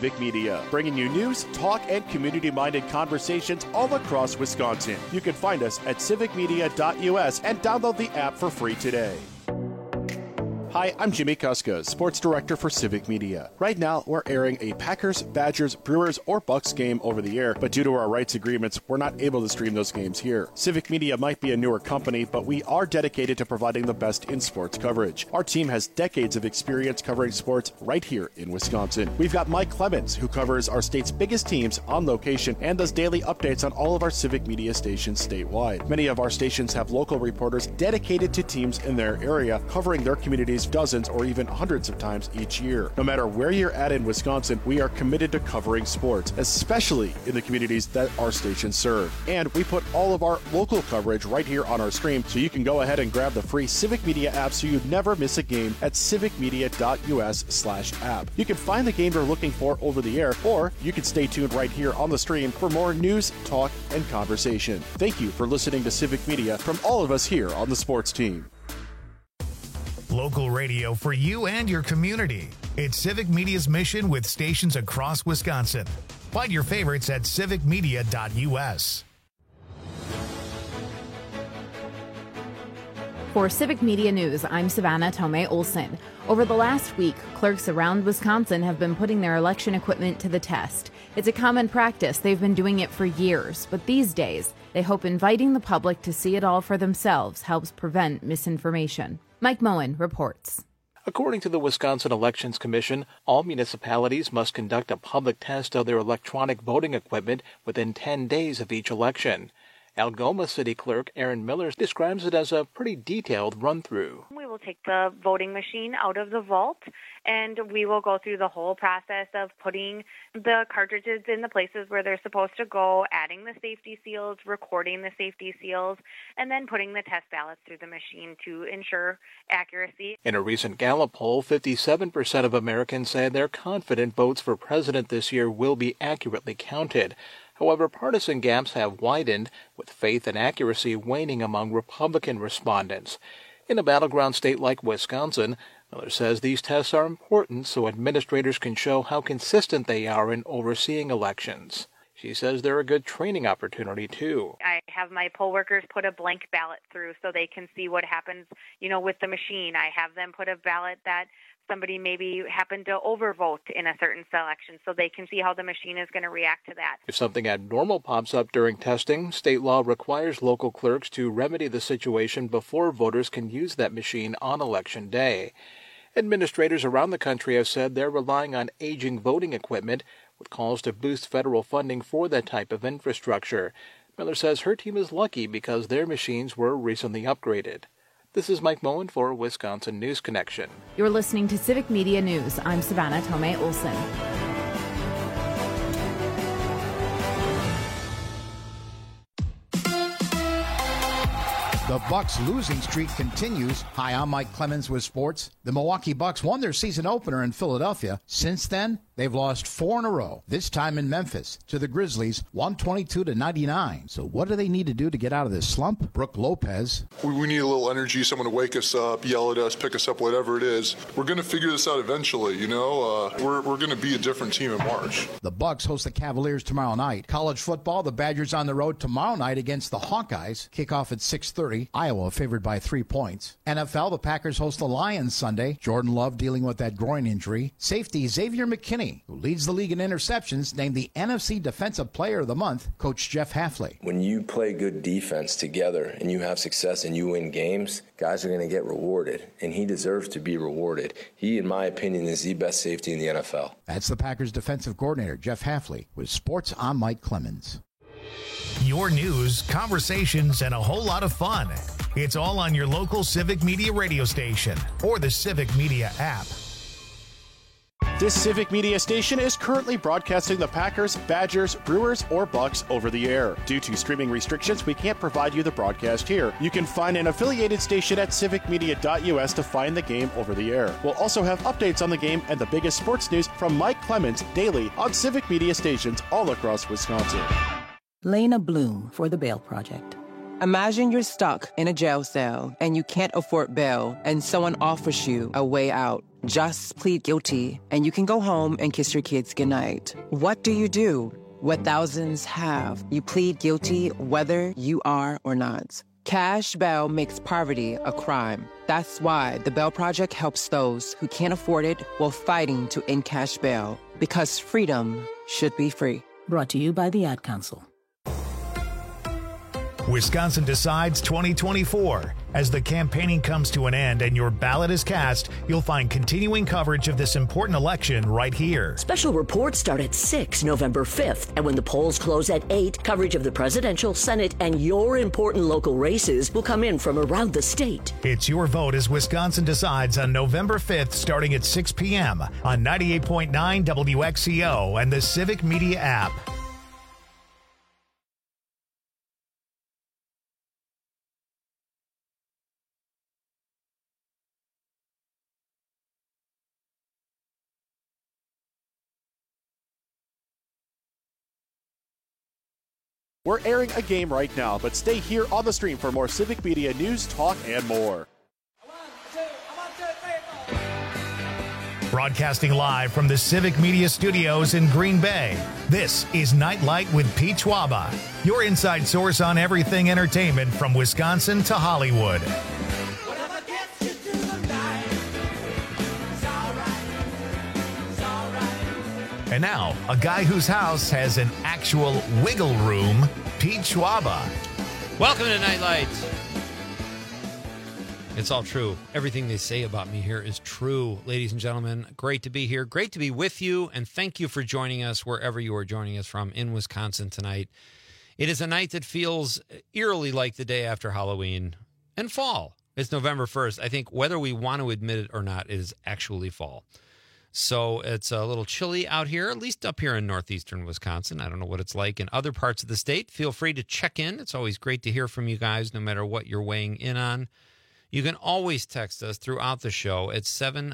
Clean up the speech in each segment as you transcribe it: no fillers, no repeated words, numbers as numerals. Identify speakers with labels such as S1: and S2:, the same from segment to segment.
S1: Civic Media, bringing you news, talk, and community-minded conversations all across Wisconsin. You can find us at civicmedia.us and download the app for free today. Hi, I'm Jimmy Kuska, Sports Director for Civic Media. Right now, we're airing a Packers, Badgers, Brewers, or Bucks game over the air, but due to our rights agreements, we're not able to stream those games here. Civic Media might be a newer company, but we are dedicated to providing the best in sports coverage. Our team has decades of experience covering sports right here in Wisconsin. We've got Mike Clemens, who covers our state's biggest teams on location and does daily updates on all of our Civic Media stations statewide. Many of our stations have local reporters dedicated to teams in their area, covering their communities dozens or even hundreds of times each year. No matter where you're at in Wisconsin, we are committed to covering sports, especially in the communities that our stations serve. And we put all of our local coverage right here on our stream, so you can go ahead and grab the free Civic Media app so you never miss a game at civicmedia.us/app. You can find the game you're looking for over the air, or you can stay tuned right here on the stream for more news, talk, and conversation. Thank you for listening to Civic Media from all of us here on the sports team.
S2: Local radio for you and your community. It's Civic Media's mission with stations across Wisconsin. Find your favorites at civicmedia.us.
S3: For Civic Media News, I'm Savannah Tomei Olson. Over the last week, clerks around Wisconsin have been putting their election equipment to the test. It's a common practice. They've been doing it for years. But these days, they hope inviting the public to see it all for themselves helps prevent misinformation. Mike Moen reports.
S4: According to the Wisconsin Elections Commission, all municipalities must conduct a public test of their electronic voting equipment within 10 days of each election. Algoma City Clerk Aaron Miller describes it as a pretty detailed run-through.
S5: We will take the voting machine out of the vault, and we will go through the whole process of putting the cartridges in the places where they're supposed to go, adding the safety seals, recording the safety seals, and then putting the test ballots through the machine to ensure accuracy.
S4: In a recent Gallup poll, 57% of Americans said they're confident votes for president this year will be accurately counted. However, partisan gaps have widened, with faith and accuracy waning among Republican respondents. In a battleground state like Wisconsin, Miller says these tests are important so administrators can show how consistent they are in overseeing elections. She says they're a good training opportunity, too.
S5: I have my poll workers put a blank ballot through so they can see what happens, with the machine. I have them put a ballot that somebody maybe happened to overvote in a certain selection so they can see how the machine is going to react to that.
S4: If something abnormal pops up during testing, state law requires local clerks to remedy the situation before voters can use that machine on Election Day. Administrators around the country have said they're relying on aging voting equipment, with calls to boost federal funding for that type of infrastructure. Miller says her team is lucky because their machines were recently upgraded. This is Mike Moen for Wisconsin News Connection.
S3: You're listening to Civic Media News. I'm Savannah Tomei Olson.
S6: The Bucks' losing streak continues. Hi, I'm Mike Clemens with sports. The Milwaukee Bucks won their season opener in Philadelphia. Since then, they've lost 4 in a row, this time in Memphis, to the Grizzlies, 122-99. So what do they need to do to get out of this slump? Brooke Lopez.
S7: We need a little energy, someone to wake us up, yell at us, pick us up, whatever it is. We're going to figure this out eventually, We're going to be a different team in March.
S6: The Bucks host the Cavaliers tomorrow night. College football, the Badgers on the road tomorrow night against the Hawkeyes. Kickoff at 6:30. Iowa favored by 3 points. NFL, the Packers host the Lions Sunday. Jordan Love dealing with that groin injury. Safety, Xavier McKinney, who leads the league in interceptions, named the NFC Defensive Player of the Month, Coach Jeff Hafley.
S8: When you play good defense together and you have success and you win games, guys are going to get rewarded, and he deserves to be rewarded. He, in my opinion, is the best safety in the NFL.
S6: That's the Packers defensive coordinator, Jeff Hafley, with Sports. I'm Mike Clemens.
S2: Your news, conversations, and a whole lot of fun. It's all on your local Civic Media radio station or the Civic Media app.
S1: This Civic Media station is currently broadcasting the Packers, Badgers, Brewers, or Bucks over the air. Due to streaming restrictions, we can't provide you the broadcast here. You can find an affiliated station at civicmedia.us to find the game over the air. We'll also have updates on the game and the biggest sports news from Mike Clemens daily on Civic Media stations all across Wisconsin.
S9: Lena Bloom for the Bail Project.
S10: Imagine you're stuck in a jail cell and you can't afford bail and someone offers you a way out. Just plead guilty, and you can go home and kiss your kids goodnight. What do you do? What thousands have. You plead guilty whether you are or not. Cash bail makes poverty a crime. That's why the Bail Project helps those who can't afford it while fighting to end cash bail. Because freedom should be free.
S9: Brought to you by the Ad Council.
S2: Wisconsin Decides 2024. As the campaigning comes to an end and your ballot is cast, you'll find continuing coverage of this important election right here.
S11: Special reports start at 6 November 5th. And when the polls close at 8, coverage of the presidential, Senate, and your important local races will come in from around the state.
S2: It's your vote as Wisconsin Decides on November 5th, starting at 6 p.m. on 98.9 WXCO and the Civic Media app.
S1: We're airing a game right now, but stay here on the stream for more Civic Media news, talk, and more.
S2: Broadcasting live from the Civic Media Studios in Green Bay, this is Nightlight with Pete Schwaba, your inside source on everything entertainment from Wisconsin to Hollywood. And now, a guy whose house has an actual wiggle room, Pete Schwaba.
S12: Welcome to Nightlight. It's all true. Everything they say about me here is true. Ladies and gentlemen, great to be here. Great to be with you. And thank you for joining us wherever you are joining us from in Wisconsin tonight. It is a night that feels eerily like the day after Halloween and fall. It's November 1st. I think whether we want to admit it or not, it is actually fall. So it's a little chilly out here, at least up here in northeastern Wisconsin. I don't know what it's like in other parts of the state. Feel free to check in. It's always great to hear from you guys, no matter what you're weighing in on. You can always text us throughout the show at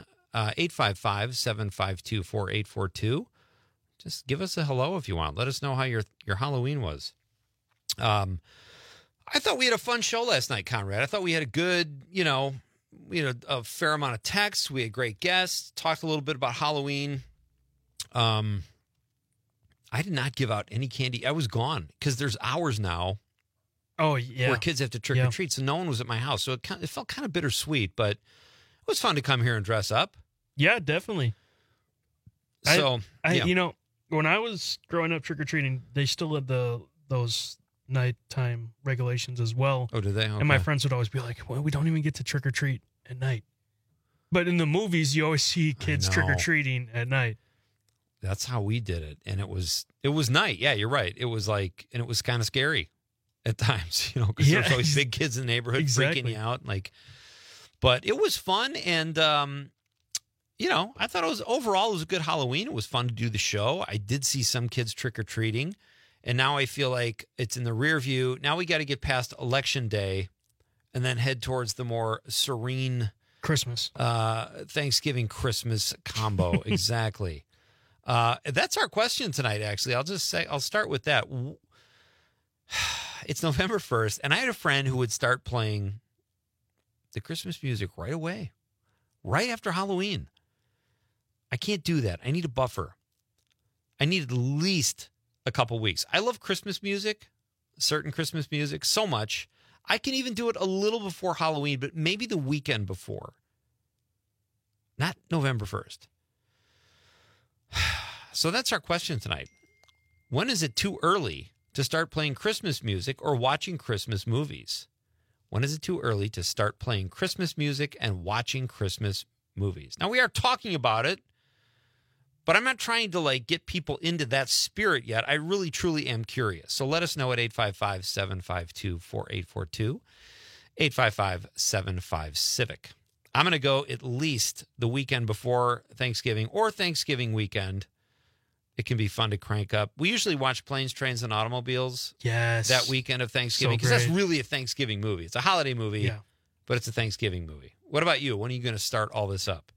S12: 855-752-4842. Just give us a hello if you want. Let us know how your Halloween was. I thought we had a fun show last night, Conrad. I thought we had a good, we had a fair amount of texts. We had great guests. Talked a little bit about Halloween. I did not give out any candy. I was gone because there's hours now.
S13: Oh, yeah.
S12: Where kids have to trick or treat. So no one was at my house. So it felt kind of bittersweet, but it was fun to come here and dress up.
S13: Yeah, definitely.
S12: So,
S13: when I was growing up trick-or-treating, they still had those nighttime regulations as well.
S12: Oh, did they? Okay.
S13: And my friends would always be like, well, we don't even get to trick-or-treat at night. But in the movies, you always see kids trick-or-treating at night.
S12: That's how we did it. And it was night. Yeah, you're right. It was and it was kind of scary at times, because there's always big kids in the neighborhood freaking you out. But it was fun. And, I thought it was a good Halloween. It was fun to do the show. I did see some kids trick-or-treating. And now I feel like it's in the rear view. Now we got to get past Election Day and then head towards the more serene
S13: Christmas,
S12: Thanksgiving, Christmas combo. Exactly. That's our question tonight, actually. I'll start with that. It's November 1st, and I had a friend who would start playing the Christmas music right away, right after Halloween. I can't do that. I need a buffer. I need at least a couple weeks. I love Christmas music, certain Christmas music, so much. I can even do it a little before Halloween, but maybe the weekend before. Not November 1st. So that's our question tonight. When is it too early to start playing Christmas music or watching Christmas movies? When is it too early to start playing Christmas music and watching Christmas movies? Now, we are talking about it, but I'm not trying to get people into that spirit yet. I really, truly am curious. So let us know at 855-752-4842, 855-75-CIVIC. I'm going to go at least the weekend before Thanksgiving or Thanksgiving weekend. It can be fun to crank up. We usually watch Planes, Trains, and Automobiles that weekend of Thanksgiving because that's really a Thanksgiving movie. It's a holiday movie, but it's a Thanksgiving movie. What about you? When are you going to start all this up?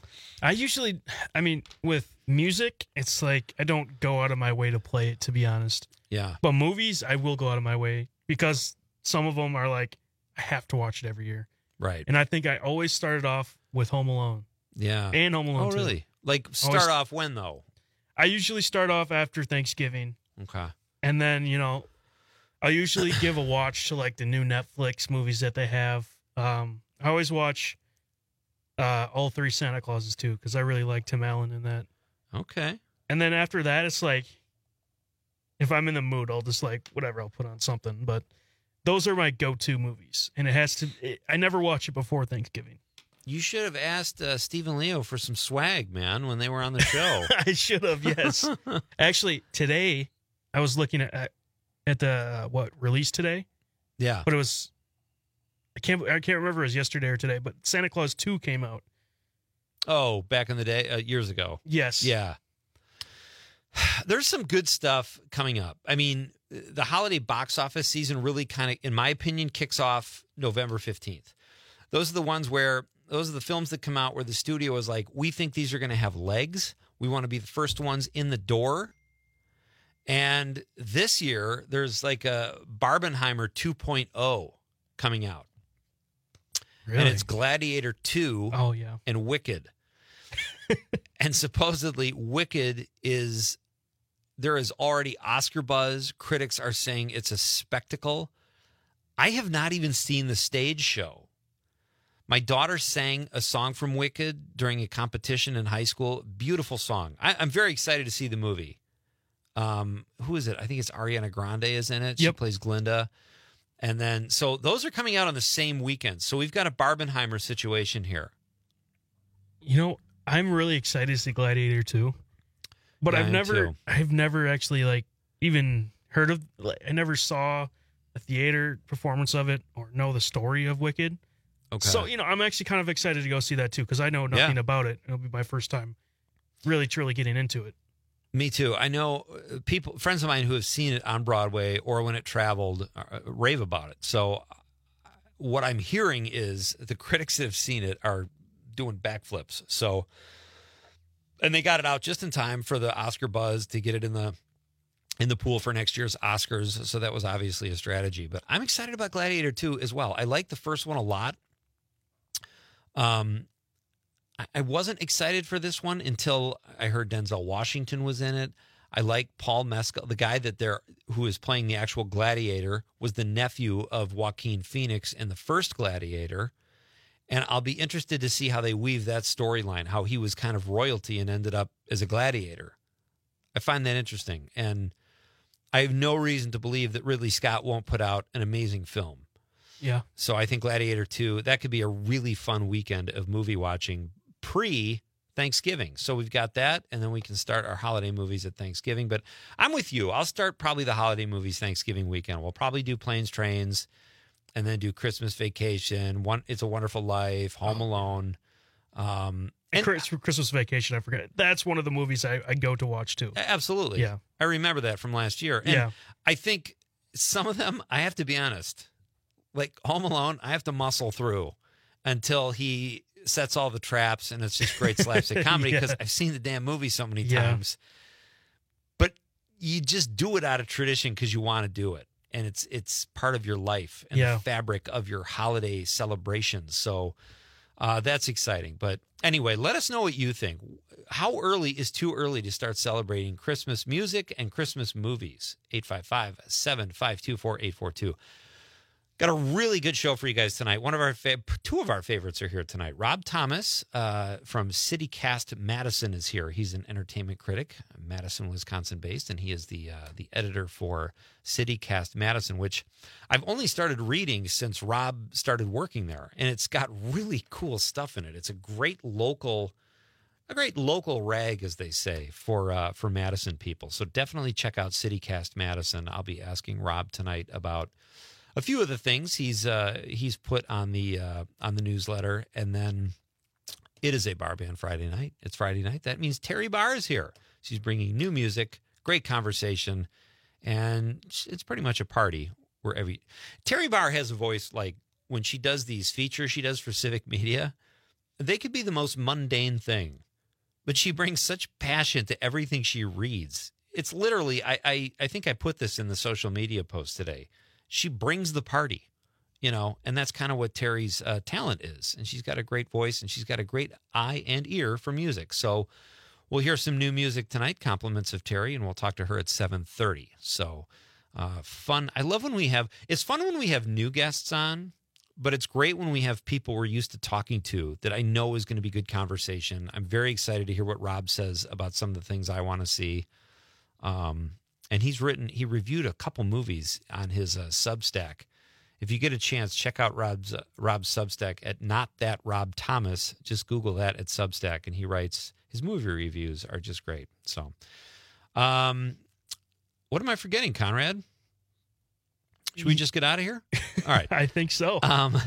S13: With music, it's like I don't go out of my way to play it, to be honest.
S12: Yeah.
S13: But movies, I will go out of my way because some of them are I have to watch it every year.
S12: Right.
S13: And I think I always started off with Home Alone.
S12: Yeah.
S13: And Home Alone 2.
S12: Oh, really? Like, start off when, though?
S13: I usually start off after Thanksgiving.
S12: Okay.
S13: And then, I usually give a watch to, like, the new Netflix movies that they have. I always watch all 3 Santa Clauses, too, because I really like Tim Allen in that.
S12: Okay.
S13: And then after that, it's like, if I'm in the mood, I'll just, like, whatever, I'll put on something. But those are my go-to movies. And I never watch it before Thanksgiving.
S12: You should have asked Stephen Leo for some swag, man, when they were on the show.
S13: I should have, yes. Actually, today, I was looking at the, release today?
S12: Yeah.
S13: But it was, I can't remember if it was yesterday or today, but Santa Claus 2 came out.
S12: Oh, back in the day, years ago.
S13: Yes.
S12: Yeah. There's some good stuff coming up. I mean, the holiday box office season really kind of, in my opinion, kicks off November 15th. Those are the films that come out where the studio is like, we think these are going to have legs. We want to be the first ones in the door. And this year, there's like a Barbenheimer 2.0 coming out.
S13: Really?
S12: And it's Gladiator 2 and Wicked. And supposedly Wicked there is already Oscar buzz. Critics are saying it's a spectacle. I have not even seen the stage show. My daughter sang a song from Wicked during a competition in high school. Beautiful song. I'm very excited to see the movie. Who is it? I think it's Ariana Grande is in it. She plays Glinda. And then, so those are coming out on the same weekend. So we've got a Barbenheimer situation here.
S13: I'm really excited to see Gladiator 2. But
S12: Yeah,
S13: I've never actually like even heard of, I never saw a theater performance of it or know the story of Wicked.
S12: Okay.
S13: So, I'm actually kind of excited to go see that too, because I know nothing about it. It'll be my first time really, truly getting into it.
S12: Me too. I know friends of mine who have seen it on Broadway or when it traveled rave about it. So what I'm hearing is the critics that have seen it are doing backflips. So, and they got it out just in time for the Oscar buzz to get it in the pool for next year's Oscars. So that was obviously a strategy. But I'm excited about Gladiator 2 as well. I like the first one a lot. I wasn't excited for this one until I heard Denzel Washington was in it. I like Paul Mescal, the guy who is playing the actual Gladiator, was the nephew of Joaquin Phoenix in the first Gladiator. And I'll be interested to see how they weave that storyline, how he was kind of royalty and ended up as a gladiator. I find that interesting. And I have no reason to believe that Ridley Scott won't put out an amazing film.
S13: Yeah.
S12: So I think Gladiator 2, that could be a really fun weekend of movie watching pre-Thanksgiving. So we've got that, and then we can start our holiday movies at Thanksgiving. But I'm with you. I'll start probably the holiday movies Thanksgiving weekend. We'll probably do Planes, Trains, and then do Christmas Vacation, It's a Wonderful Life, Home Alone. And
S13: Christmas Vacation, I forget. That's one of the movies I go to watch too.
S12: Absolutely.
S13: Yeah.
S12: I remember that from last year. And I think some of them, I have to be honest, like Home Alone, I have to muscle through until he sets all the traps and it's just great slapstick comedy because I've seen the damn movie so many times. But you just do it out of tradition because you want to do it. And it's part of your life and the fabric of your holiday celebrations. So that's exciting. But anyway, let us know what you think. How early is too early to start celebrating Christmas music and Christmas movies? 855-752-4842. Got a really good show for you guys tonight. Two of our favorites are here tonight. Rob Thomas from CityCast Madison is here. He's an entertainment critic, Madison, Wisconsin-based, and he is the editor for CityCast Madison, which I've only started reading since Rob started working there, and it's got really cool stuff in it. It's a great local rag, as they say, for Madison people. So definitely check out CityCast Madison. I'll be asking Rob tonight about a few of the things he's put on the newsletter, and then it is a bar band Friday night. It's Friday night. That means Terry Barr is here. She's bringing new music, great conversation, and it's pretty much a party wherever. Terry Barr has a voice like when she does these features she does for Civic Media. They could be the most mundane thing, but she brings such passion to everything she reads. It's literally, I think I put this in the social media post today. She brings the party. and that's kind of what Terry's talent is. And she's got a great voice, and she's got a great eye and ear for music. So we'll hear some new music tonight, compliments of Terry, and we'll talk to her at 7:30. So fun. I love it's fun when we have new guests on, but it's great when we have people we're used to talking to that I know is going to be good conversation. I'm very excited to hear what Rob says about some of the things I want to see. And he reviewed a couple movies on his Substack. If you get a chance, check out Rob's Substack at Not That Rob Thomas. Just Google that at Substack, and he writes, his movie reviews are just great. So, what am I forgetting, Conrad? Should we just get out of here? All right.
S13: I think so.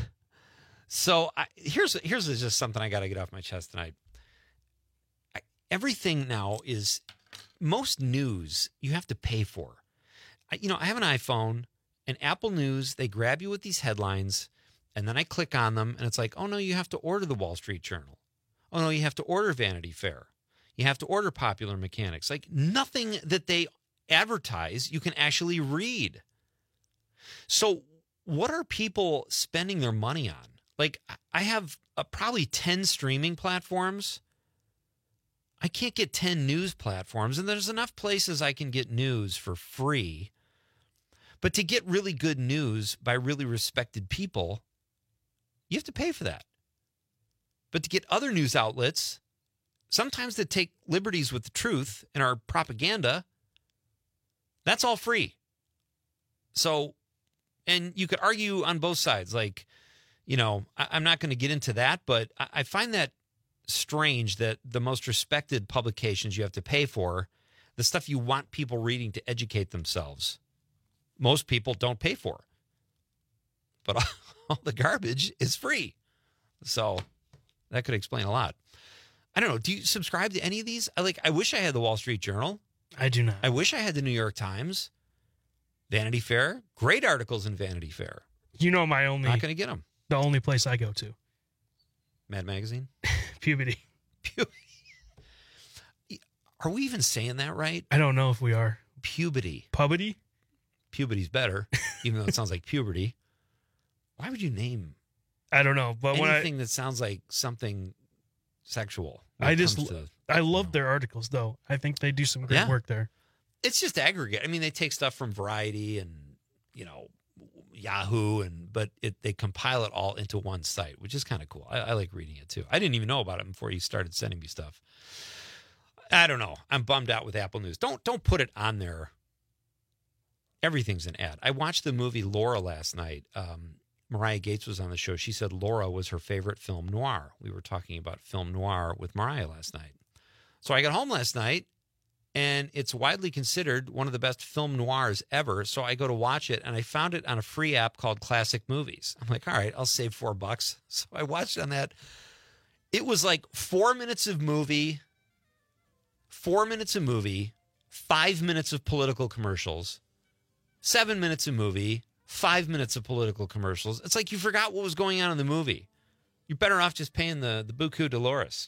S12: Here's just something I got to get off my chest tonight. Everything now is, most news you have to pay for. I have an iPhone, and Apple News, they grab you with these headlines, and then I click on them, and it's like, oh, no, you have to order the Wall Street Journal. Oh, no, you have to order Vanity Fair. You have to order Popular Mechanics. Like, nothing that they advertise you can actually read. So what are people spending their money on? Like, I have probably 10 streaming platforms. I can't get 10 news platforms, and there's enough places I can get news for free. But to get really good news by really respected people, you have to pay for that. But to get other news outlets, sometimes they take liberties with the truth and our propaganda, that's all free. So, and you could argue on both sides. Like, I'm not going to get into that, but I find that strange that the most respected publications you have to pay for, the stuff you want people reading to educate themselves, most people don't pay for. But all the garbage is free. So that could explain a lot. I don't know. Do you subscribe to any of these? I wish I had the Wall Street Journal.
S13: I do not.
S12: I wish I had the New York Times. Vanity Fair. Great articles in Vanity Fair.
S13: Not going
S12: to get them.
S13: The only place I go to.
S12: Mad Magazine?
S13: Puberty.
S12: Are we even saying that right?
S13: I don't know if we are.
S12: Puberty.
S13: Puberty?
S12: Puberty's better, even though it sounds like puberty. Why would you name?
S13: I don't know, but
S12: anything that sounds like something sexual.
S13: I love their articles, though. I think they do some great work there.
S12: It's just aggregate. I mean, they take stuff from Variety and Yahoo, but they compile it all into one site, which is kind of cool. I like reading it too. I didn't even know about it before you started sending me stuff. I don't know. I'm bummed out with Apple News. Don't put it on there. Everything's an ad. I watched the movie Laura last night. Mariah Gates was on the show. She said Laura was her favorite film noir. We were talking about film noir with Mariah last night. So I got home last night, and it's widely considered one of the best film noirs ever. So I go to watch it, and I found it on a free app called Classic Movies. I'm like, all right, I'll save $4. So I watched it on that. It was like 4 minutes of movie, 5 minutes of political commercials, 7 minutes of movie, 5 minutes of political commercials. It's like you forgot what was going on in the movie. You're better off just paying the Buku Dolores,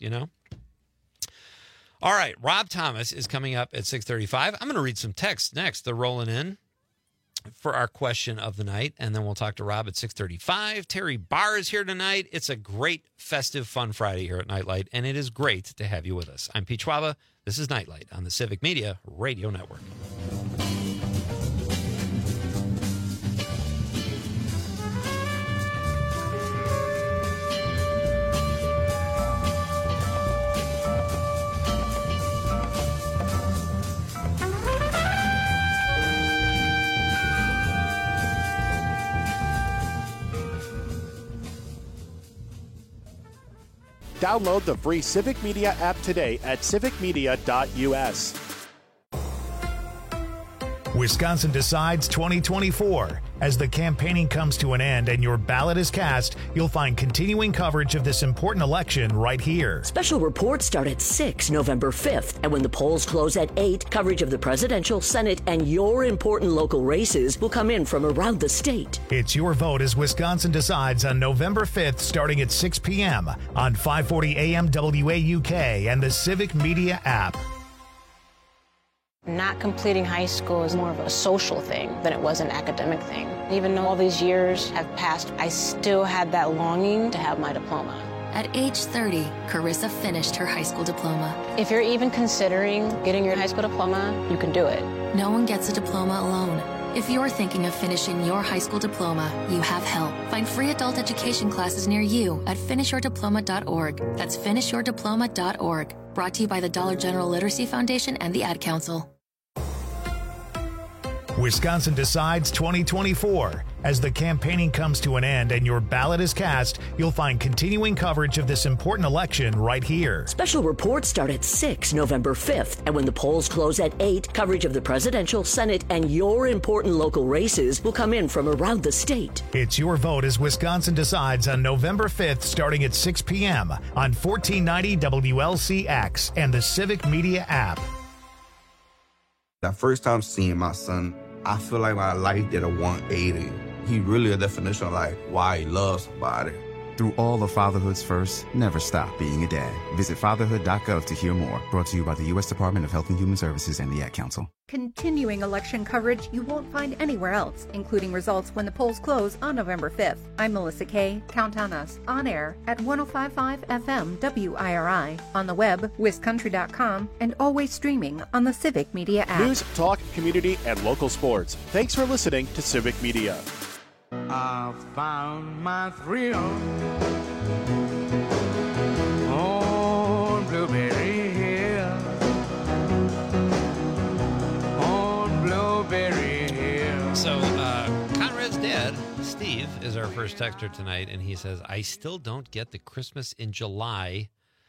S12: All right, Rob Thomas is coming up at 6:35. I'm going to read some texts next. They're rolling in for our question of the night, and then we'll talk to Rob at 6:35. Terry Barr is here tonight. It's a great, festive, fun Friday here at Nightlight, and it is great to have you with us. I'm Pete Schwaba. This is Nightlight on the Civic Media Radio Network.
S1: Download the free Civic Media app today at civicmedia.us.
S2: Wisconsin Decides 2024. As the campaigning comes to an end and your ballot is cast, you'll find continuing coverage of this important election right here.
S11: Special reports start at 6 November 5th. And when the polls close at 8, coverage of the presidential, Senate, and your important local races will come in from around the state.
S2: It's your vote as Wisconsin Decides on November 5th starting at 6 p.m. on 540 AM WAUK and the Civic Media app.
S14: Not completing high school is more of a social thing than it was an academic thing. Even though all these years have passed, I still had that longing to have my diploma.
S15: At age 30, Carissa finished her high school diploma.
S14: If you're even considering getting your high school diploma, you can do it.
S15: No one gets a diploma alone. If you're thinking of finishing your high school diploma, you have help. Find free adult education classes near you at finishyourdiploma.org. That's finishyourdiploma.org. Brought to you by the Dollar General Literacy Foundation and the Ad Council.
S2: Wisconsin Decides 2024. As the campaigning comes to an end and your ballot is cast, you'll find continuing coverage of this important election right here.
S11: Special reports start at 6 November 5th, and when the polls close at 8, coverage of the presidential, Senate, and your important local races will come in from around the state.
S2: It's your vote as Wisconsin Decides on November 5th starting at 6 p.m. on 1490 WLCX and the Civic Media app.
S16: That first time seeing my son, I feel like my life did a 180. He really a definition of like why he loves somebody.
S17: Through all of fatherhood's first, never stop being a dad. Visit fatherhood.gov to hear more. Brought to you by the U.S. Department of Health and Human Services and the Ad Council.
S18: Continuing election coverage you won't find anywhere else, including results when the polls close on November 5th. I'm Melissa Kay. Count on us. On air at 105.5 FM WIRI, on the web, wiscountry.com, and always streaming on the Civic Media app.
S1: News, talk, community, and local sports. Thanks for listening to Civic Media.
S19: I found my thrill on Blueberry Hill, on Blueberry Hill.
S12: So, Conrad's dad, Steve, is our first texter tonight, and he says, I still don't get the Christmas in July.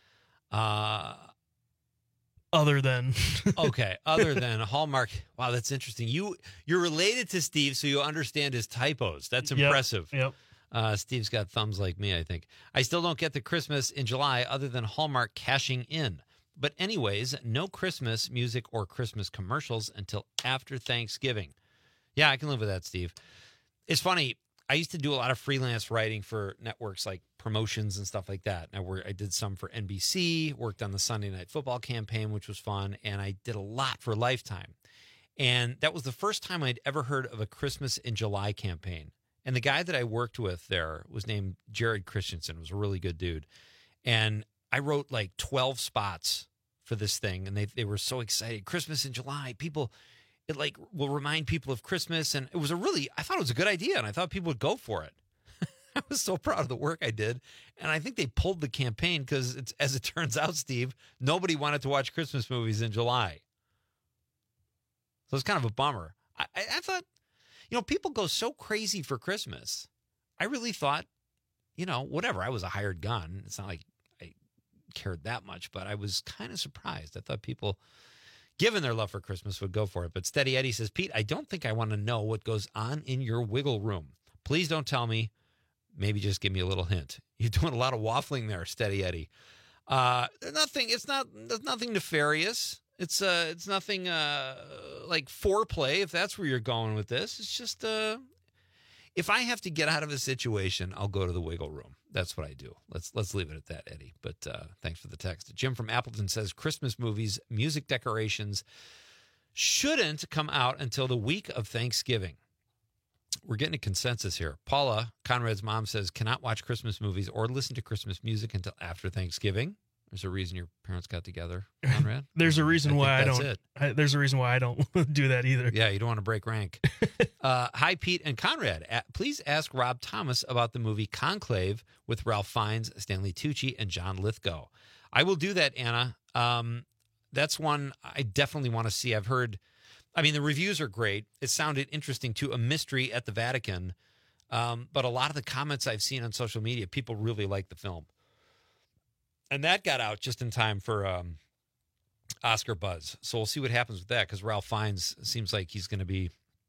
S13: Other than Hallmark. Wow, that's interesting. You're related to Steve, so you understand his typos. That's impressive. Yep.
S12: Steve's got thumbs like me, I think. I still don't get the Christmas in July other than Hallmark cashing in. But anyways, no Christmas music or Christmas commercials until after Thanksgiving. Yeah, I can live with that, Steve. It's funny. I used to do a lot of freelance writing for networks like promotions and stuff like that. I did some for NBC, worked on the Sunday Night Football campaign, which was fun, and I did a lot for Lifetime. And that was the first time I'd ever heard of a Christmas in July campaign. And the guy that I worked with there was named Jared Christensen, was a really good dude. And I wrote like 12 spots for this thing, and they were so excited. Christmas in July, people... It like will remind people of Christmas, and it was I thought it was a good idea, and I thought people would go for it. I was so proud of the work I did, and I think they pulled the campaign because, as it turns out, Steve, nobody wanted to watch Christmas movies in July. So it's kind of a bummer. I thought, people go so crazy for Christmas. I really thought, whatever. I was a hired gun. It's not like I cared that much, but I was kind of surprised. I thought people, given their love for Christmas, would go for it. But Steady Eddie says, Pete, I don't think I want to know what goes on in your wiggle room. Please don't tell me. Maybe just give me a little hint. You're doing a lot of waffling there, Steady Eddie. There's nothing nefarious. It's nothing like foreplay, if that's where you're going with this. It's just if I have to get out of a situation, I'll go to the wiggle room. That's what I do. Let's leave it at that, Eddie. But thanks for the text. Jim from Appleton says Christmas movies, music decorations shouldn't come out until the week of Thanksgiving. We're getting a consensus here. Paula, Conrad's mom, says cannot watch Christmas movies or listen to Christmas music until after Thanksgiving. There's a reason your parents got together, Conrad.
S13: There's a reason why I don't. There's a reason why I don't do that either.
S12: Yeah, you don't want to break rank. Hi, Pete and Conrad. Please ask Rob Thomas about the movie Conclave with Ralph Fiennes, Stanley Tucci, and John Lithgow. I will do that, Anna. That's one I definitely want to see. I've heard. I mean, the reviews are great. It sounded interesting too. A mystery at the Vatican, but a lot of the comments I've seen on social media, people really like the film. And that got out just in time for Oscar buzz. So we'll see what happens with that because Ralph Fiennes seems like he's going to be...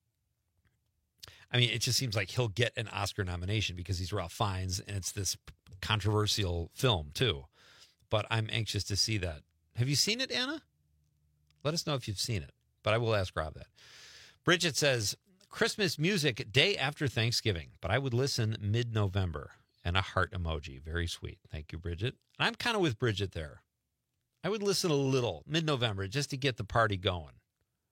S12: I mean, it just seems like he'll get an Oscar nomination because he's Ralph Fiennes, and it's this controversial film, too. But I'm anxious to see that. Have you seen it, Anna? Let us know if you've seen it, but I will ask Rob that. Bridget says, Christmas music day after Thanksgiving, but I would listen mid-November. And a heart emoji. Very sweet. Thank you, Bridget. And I'm kind of with Bridget there. I would listen a little mid-November just to get the party going.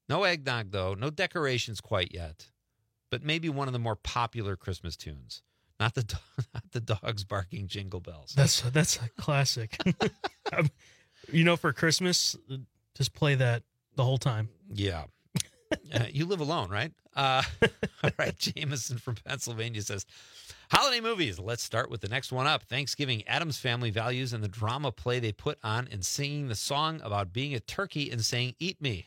S12: No eggnog, though. No decorations quite yet. But maybe one of the more popular Christmas tunes. Not the dogs barking jingle bells.
S13: That's a classic. For Christmas, just play that the whole time.
S12: Yeah. You live alone, right? All right. Jameson from Pennsylvania says, holiday movies. Let's start with the next one up. Thanksgiving, Addams Family values and the drama play they put on and singing the song about being a turkey and saying, eat me.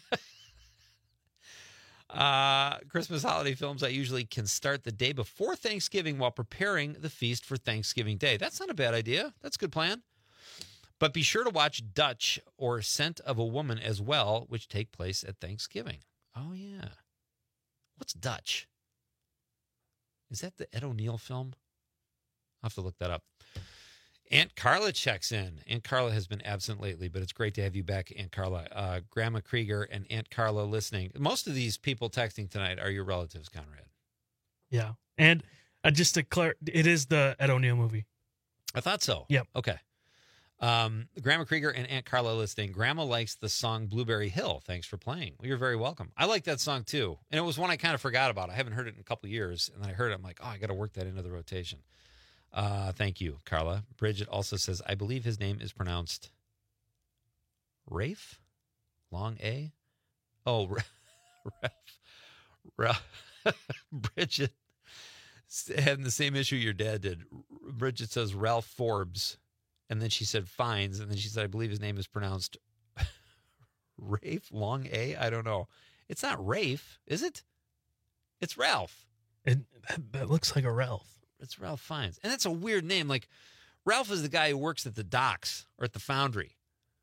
S12: Christmas holiday films I usually can start the day before Thanksgiving while preparing the feast for Thanksgiving Day. That's not a bad idea. That's a good plan. But be sure to watch Dutch or Scent of a Woman as well, which take place at Thanksgiving. Oh, yeah. What's Dutch? Is that the Ed O'Neill film? I'll have to look that up. Aunt Carla checks in. Aunt Carla has been absent lately, but it's great to have you back, Aunt Carla. Grandma Krieger and Aunt Carla listening. Most of these people texting tonight are your relatives, Conrad.
S13: Yeah. And just to clarify, it is the Ed O'Neill movie.
S12: I thought so.
S13: Yep.
S12: Okay. Grandma Krieger and Aunt Carla listening. Grandma likes the song Blueberry Hill. Thanks for playing. Well, you're very welcome. I like that song too. And it was one I kind of forgot about. I haven't heard it in a couple of years. And then I heard it. I'm like, I got to work that into the rotation. Thank you, Carla. Bridget also says, I believe his name is pronounced Rafe? Long A? Oh, Ralph. Bridget had the same issue your dad did. Bridget says Ralph Forbes. And then she said Fines. And then she said, I believe his name is pronounced Rafe? Long A? I don't know. It's not Rafe, is it? It's Ralph.
S13: That looks like a Ralph.
S12: It's Ralph Fiennes. And that's a weird name. Like, Ralph is the guy who works at the docks or at the foundry.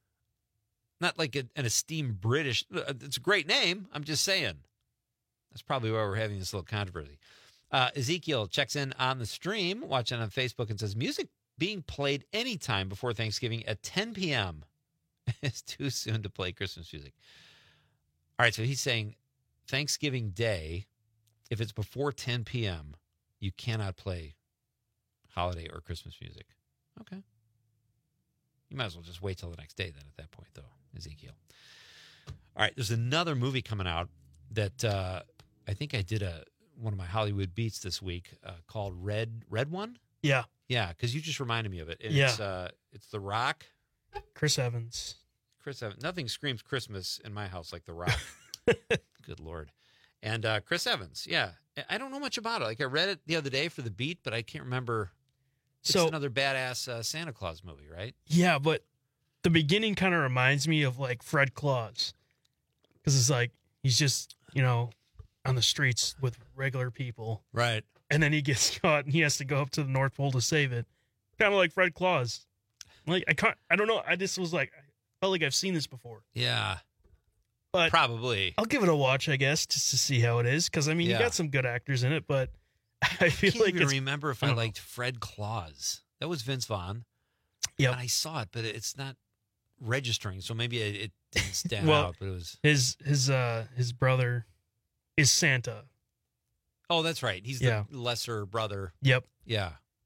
S12: Not like an esteemed British. It's a great name. I'm just saying. That's probably why we're having this little controversy. Ezekiel checks in on the stream, watching on Facebook, and says, music being played anytime before Thanksgiving at 10 p.m. It's too soon to play Christmas music. All right, so he's saying Thanksgiving Day, if it's before 10 p.m., you cannot play holiday or Christmas music. Okay. You might as well just wait till the next day then at that point, though, Ezekiel. All right, there's another movie coming out that I think I did one of my Hollywood beats this week called Red One?
S13: Yeah.
S12: Yeah, because you just reminded me of it. And
S13: yeah.
S12: It's The Rock.
S13: Chris Evans.
S12: Nothing screams Christmas in my house like The Rock. Good Lord. And Chris Evans, yeah. I don't know much about it. Like, I read it the other day for the beat, but I can't remember. It's another badass Santa Claus movie, right?
S13: Yeah, but the beginning kind of reminds me of, like, Fred Claus. Because it's like, he's just, on the streets with regular people.
S12: Right.
S13: And then he gets caught, and he has to go up to the North Pole to save it. Kind of like Fred Claus. Like, I don't know. I just was like, I felt like I've seen this before.
S12: Yeah.
S13: But
S12: probably.
S13: I'll give it a watch, I guess, just to see how it is. Because, you got some good actors in it, but I feel like
S12: I can't even remember if I liked Fred Claus. That was Vince Vaughn.
S13: Yeah.
S12: I saw it, but it's not registering, so maybe it didn't stand
S13: well,
S12: out. But it was
S13: his brother is Santa.
S12: Oh, that's right. He's the lesser brother.
S13: Yep.
S12: Yeah.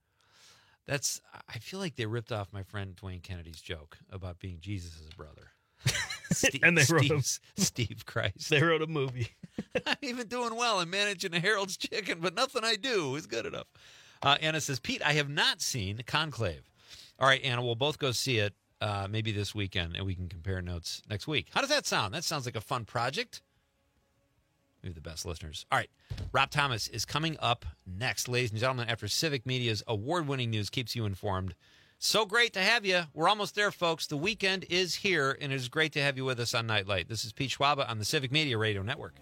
S12: I feel like they ripped off my friend Dwayne Kennedy's joke about being Jesus' brother.
S13: And they wrote
S12: Steve Christ.
S13: They wrote a movie.
S12: I'm even doing well. I'm managing a Harold's Chicken, but nothing I do is good enough. Anna says, Pete, I have not seen Conclave. All right, Anna, we'll both go see it maybe this weekend, and we can compare notes next week. How does that sound? That sounds like a fun project. Maybe the best listeners. All right, Rob Thomas is coming up next, ladies and gentlemen, after Civic Media's award-winning news keeps you informed. So great to have you. We're almost there, folks. The weekend is here, and it is great to have you with us on Nightlight. This is Pete Schwaba on the Civic Media Radio Network.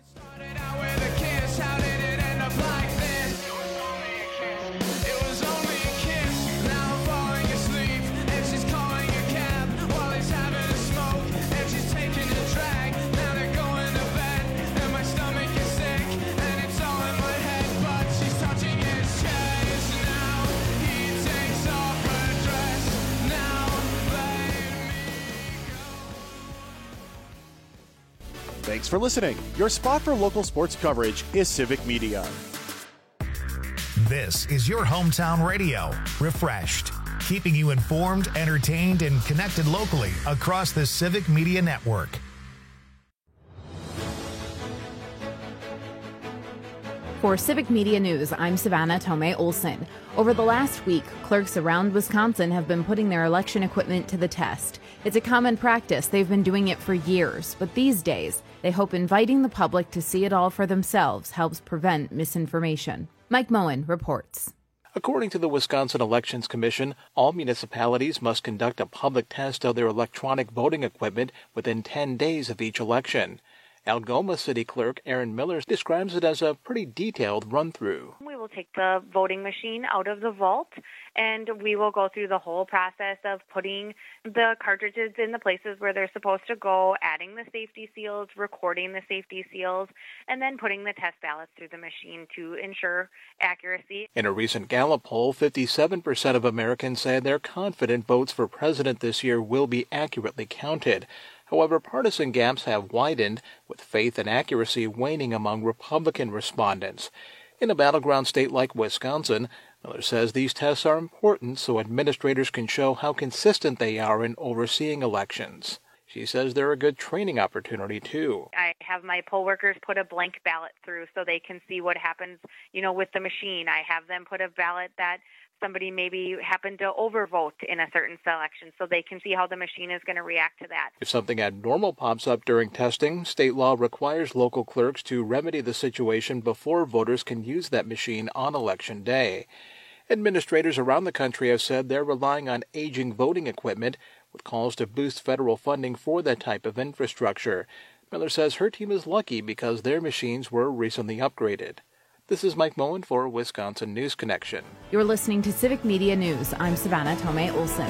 S1: Thanks for listening. Your spot for local sports coverage is Civic Media.
S2: This is your hometown radio, Refreshed, keeping you informed, entertained, and connected locally across the Civic Media Network.
S3: For Civic Media News, I'm Savannah Tomei Olson. Over the last week, clerks around Wisconsin have been putting their election equipment to the test. It's a common practice. They've been doing it for years. But these days, they hope inviting the public to see it all for themselves helps prevent misinformation. Mike Moen reports.
S4: According to the Wisconsin Elections Commission, all municipalities must conduct a public test of their electronic voting equipment within 10 days of each election. Algoma City Clerk Aaron Miller describes it as a pretty detailed run-through.
S5: We will take the voting machine out of the vault, and we will go through the whole process of putting the cartridges in the places where they're supposed to go, adding the safety seals, recording the safety seals, and then putting the test ballots through the machine to ensure accuracy.
S4: In a recent Gallup poll, 57% of Americans said they're confident votes for president this year will be accurately counted. However, partisan gaps have widened, with faith and accuracy waning among Republican respondents. In a battleground state like Wisconsin, Miller says these tests are important so administrators can show how consistent they are in overseeing elections. She says they're a good training opportunity, too.
S5: I have my poll workers put a blank ballot through so they can see what happens, with the machine. I have them put a ballot that somebody maybe happened to overvote in a certain selection so they can see how the machine is going to react to that.
S4: If something abnormal pops up during testing, state law requires local clerks to remedy the situation before voters can use that machine on Election Day. Administrators around the country have said they're relying on aging voting equipment, with calls to boost federal funding for that type of infrastructure. Miller says her team is lucky because their machines were recently upgraded. This is Mike Moen for Wisconsin News Connection.
S3: You're listening to Civic Media News. I'm Savannah Tomei Olson.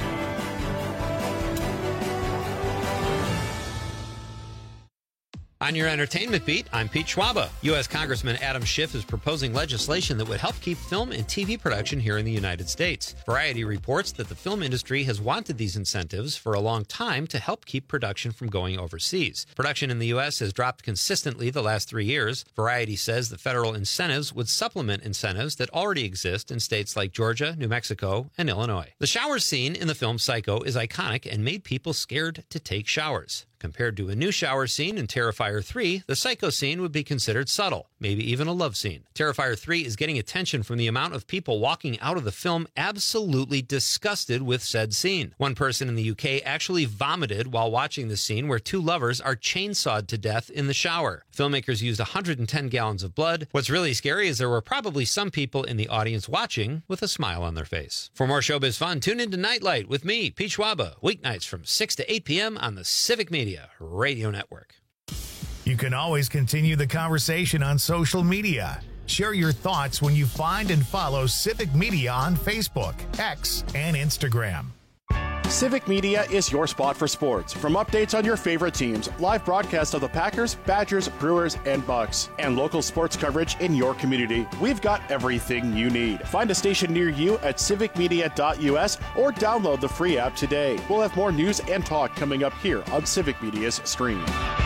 S12: On your entertainment beat, I'm Pete Schwaba. U.S. Congressman Adam Schiff is proposing legislation that would help keep film and TV production here in the United States. Variety reports that the film industry has wanted these incentives for a long time to help keep production from going overseas. Production in the U.S. has dropped consistently the last 3 years. Variety says the federal incentives would supplement incentives that already exist in states like Georgia, New Mexico, and Illinois. The shower scene in the film Psycho is iconic and made people scared to take showers. Compared to a new shower scene in Terrifier 3, the Psycho scene would be considered subtle, maybe even a love scene. Terrifier 3 is getting attention from the amount of people walking out of the film absolutely disgusted with said scene. One person in the UK actually vomited while watching the scene where two lovers are chainsawed to death in the shower. Filmmakers used 110 gallons of blood. What's really scary is there were probably some people in the audience watching with a smile on their face. For more showbiz fun, tune into Nightlight with me, Pete Schwaba, weeknights from 6 to 8 p.m. on the Civic Media Radio Network.
S2: You can always continue the conversation on social media. Share your thoughts when you find and follow Civic Media on Facebook, X, and Instagram.
S1: Civic Media is your spot for sports. From updates on your favorite teams, live broadcasts of the Packers, Badgers, Brewers, and Bucks, and local sports coverage in your community, we've got everything you need. Find a station near you at civicmedia.us or download the free app today. We'll have more news and talk coming up here on Civic Media's stream.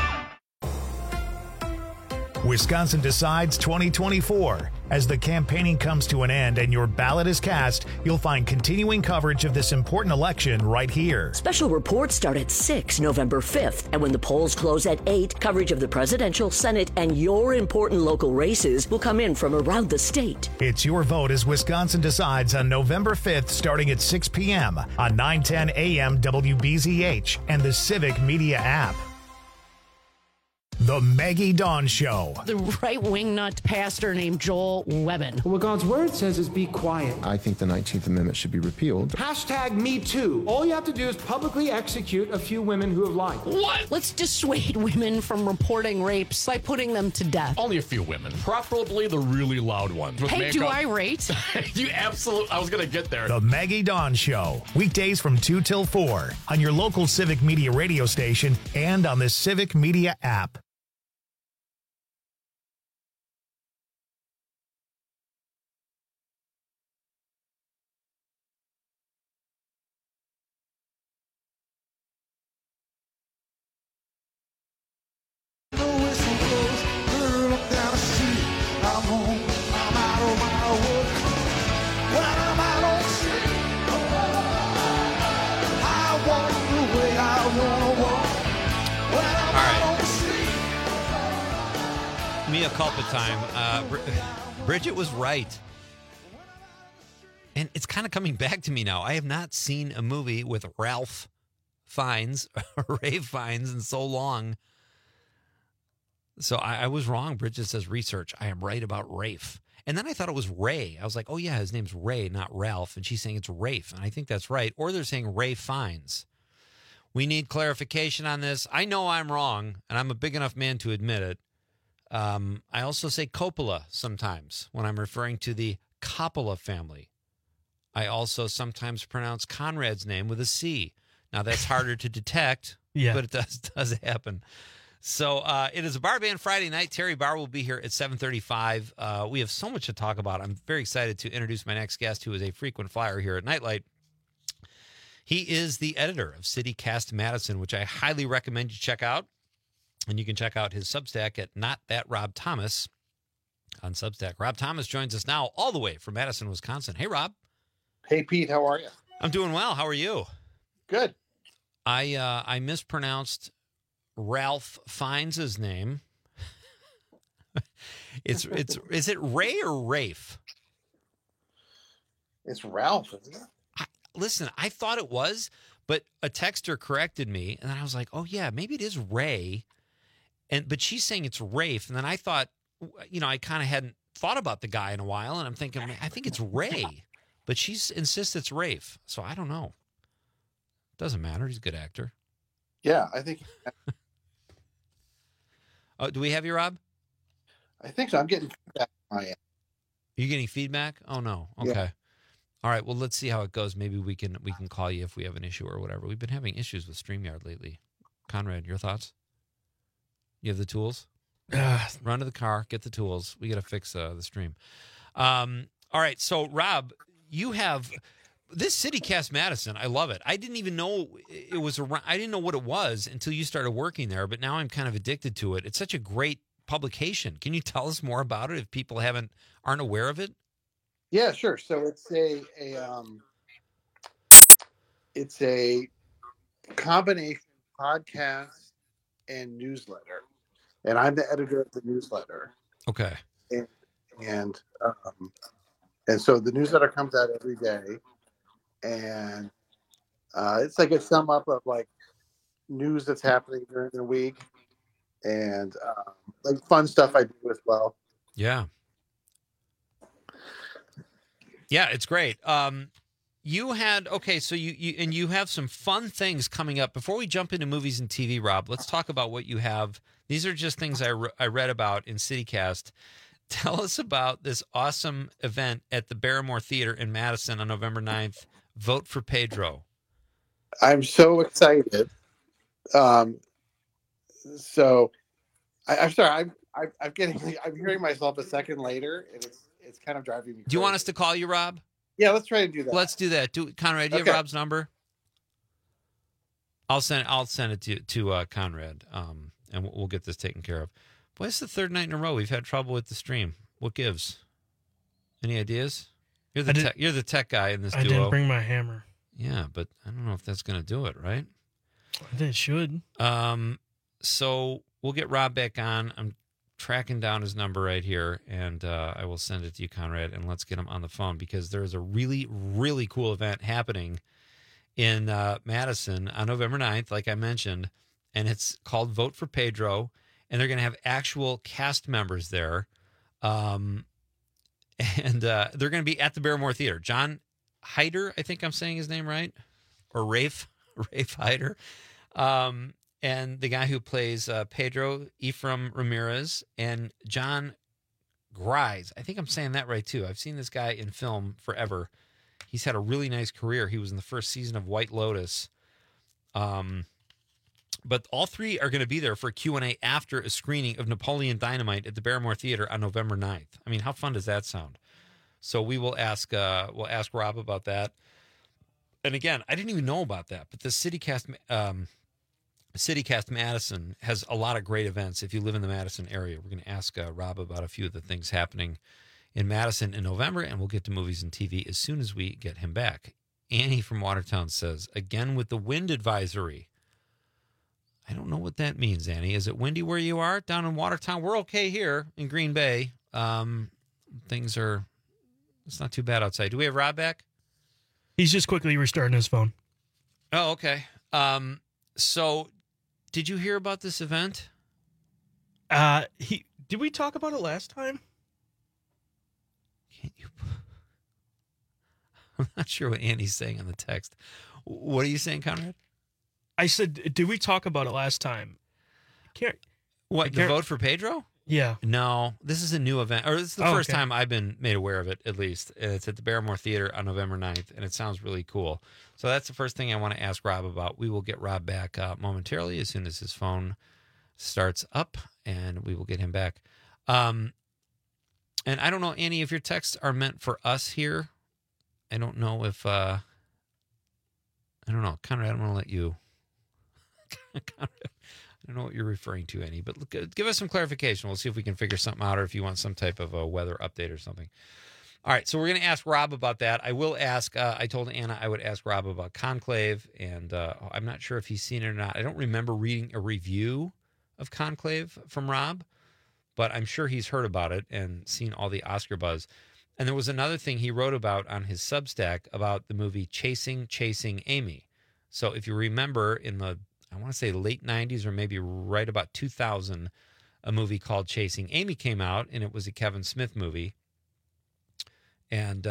S2: Wisconsin Decides 2024. As the campaigning comes to an end and your ballot is cast, you'll find continuing coverage of this important election right here.
S11: Special reports start at 6 November 5th, and when the polls close at 8, coverage of the presidential, Senate, and your important local races will come in from around the state.
S2: It's your vote as Wisconsin Decides on November 5th starting at 6 p.m. on 910 a.m. WBZH and the Civic Media app. The Maggie Dawn Show.
S20: The right-wing nut pastor named Joel Webben.
S21: What God's word says is be quiet.
S22: I think the 19th Amendment should be repealed.
S21: #MeToo. All you have to do is publicly execute a few women who have lied.
S20: What? Let's dissuade women from reporting rapes by putting them to death.
S23: Only a few women, preferably the really loud ones.
S20: Hey, makeup. Do I rate?
S23: You absolutely, I was going to get there.
S2: The Maggie Dawn Show. Weekdays from 2 till 4 on your local Civic Media radio station and on the Civic Media app.
S12: Mea culpa time. Bridget was right. And it's kind of coming back to me now. I have not seen a movie with Ralph Fiennes, Ray Fiennes, in so long. So I was wrong. Bridget says research. I am right about Rafe. And then I thought it was Ray. I was like, oh, yeah, his name's Ray, not Ralph. And she's saying it's Rafe. And I think that's right. Or they're saying Ray Fiennes. We need clarification on this. I know I'm wrong, and I'm a big enough man to admit it. I also say Coppola sometimes when I'm referring to the Coppola family. I also sometimes pronounce Conrad's name with a C. Now, that's harder to detect, but it does happen. So it is a Bar Band Friday night. Terry Barr will be here at 7:35. We have so much to talk about. I'm very excited to introduce my next guest, who is a frequent flyer here at Nightlight. He is the editor of CityCast Madison, which I highly recommend you check out. And you can check out his Substack at Not That Rob Thomas on Substack. Rob Thomas joins us now all the way from Madison, Wisconsin. Hey, Rob.
S6: Hey, Pete. How are you?
S12: I'm doing well. How are you?
S6: Good.
S12: I mispronounced Ralph Fiennes' name. Is it Ray or Rafe?
S6: It's Ralph, isn't it?
S12: Listen, I thought it was, but a texter corrected me, and then I was like, oh, yeah, maybe it is Ray. But she's saying it's Rafe, and then I thought, I kind of hadn't thought about the guy in a while, and I'm thinking, I think it's Ray. But she insists it's Rafe, so I don't know. Doesn't matter. He's a good actor.
S6: Yeah, I think.
S12: Oh, do we have you, Rob?
S6: I think so. I'm getting feedback on my end.
S12: You getting feedback? Oh no. Okay.
S6: Yeah.
S12: All right. Well, let's see how it goes. Maybe we can call you if we have an issue or whatever. We've been having issues with StreamYard lately. Conrad, your thoughts? You have the tools? Run to the car, get the tools. We got to fix the stream. All right. So, Rob, you have this CityCast Madison. I love it. I didn't even know it was around. I didn't know what it was until you started working there, but now I'm kind of addicted to it. It's such a great publication. Can you tell us more about it if people aren't aware of it?
S6: Yeah, sure. So it's a combination podcast and newsletter, and I'm the editor of the newsletter.
S12: Okay.
S6: And so the newsletter comes out every day, and it's like a sum up of like news that's happening during the week, and like fun stuff I do as well.
S12: Yeah. Yeah, it's great. You have some fun things coming up. Before we jump into movies and TV, Rob, let's talk about what you have. These are just things I read about in CityCast. Tell us about this awesome event at the Barrymore Theater in Madison on November 9th. Vote for Pedro.
S6: I'm so excited. I'm sorry. I'm hearing myself a second later, and it's kind of driving me crazy.
S12: Do you want us to call you, Rob?
S6: Yeah, let's try to do that.
S12: Let's do that. Conrad, do you have Rob's number? I'll send it to Conrad, and we'll get this taken care of. Boy, it's the third night in a row we've had trouble with the stream. What gives? Any ideas? You're the tech guy in this duo.
S13: I didn't bring my hammer.
S12: Yeah, but I don't know if that's going to do it, right?
S13: It should.
S12: So we'll get Rob back on. I'm tracking down his number right here, and I will send it to you, Conrad, and let's get him on the phone because there's a really, really cool event happening in Madison on November 9th, like I mentioned, and it's called Vote for Pedro, and they're going to have actual cast members there, and they're going to be at the Barrymore Theater. John Hyder, I think I'm saying his name right, or Rafe Hyder, and the guy who plays Pedro, Ephraim Ramirez, and John Grise. I think I'm saying that right, too. I've seen this guy in film forever. He's had a really nice career. He was in the first season of White Lotus. But all three are going to be there for a Q&A after a screening of Napoleon Dynamite at the Barrymore Theater on November 9th. I mean, how fun does that sound? So we will ask Rob about that. And again, I didn't even know about that, but the CityCast Madison has a lot of great events. If you live in the Madison area, we're going to ask Rob about a few of the things happening in Madison in November, and we'll get to movies and TV as soon as we get him back. Annie from Watertown says, again with the wind advisory. I don't know what that means, Annie. Is it windy where you are? Down in Watertown? We're okay here in Green Bay. It's not too bad outside. Do we have Rob back?
S13: He's just quickly restarting his phone.
S12: Oh, okay. So did you hear about this event?
S13: Did we talk about it last time?
S12: I'm not sure what Andy's saying on the text. What are you saying, Conrad?
S13: I said, did we talk about it last time?
S12: The vote for Pedro?
S13: Yeah.
S12: No, this is a new event, or this is the first time I've been made aware of it, at least. It's at the Barrymore Theater on November 9th, and it sounds really cool. So that's the first thing I want to ask Rob about. We will get Rob back momentarily as soon as his phone starts up, and we will get him back. And I don't know, Annie, if your texts are meant for us here. I don't know if, I don't know. Conrad, I'm going to let you. Conrad, I don't know what you're referring to, Annie, but give us some clarification. We'll see if we can figure something out, or if you want some type of a weather update or something. All right, so we're going to ask Rob about that. I will ask, I told Anna I would ask Rob about Conclave, and I'm not sure if he's seen it or not. I don't remember reading a review of Conclave from Rob, but I'm sure he's heard about it and seen all the Oscar buzz. And there was another thing he wrote about on his Substack about the movie Chasing Amy. So if you remember in the, I want to say late 90s or maybe right about 2000, a movie called Chasing Amy came out, and it was a Kevin Smith movie. And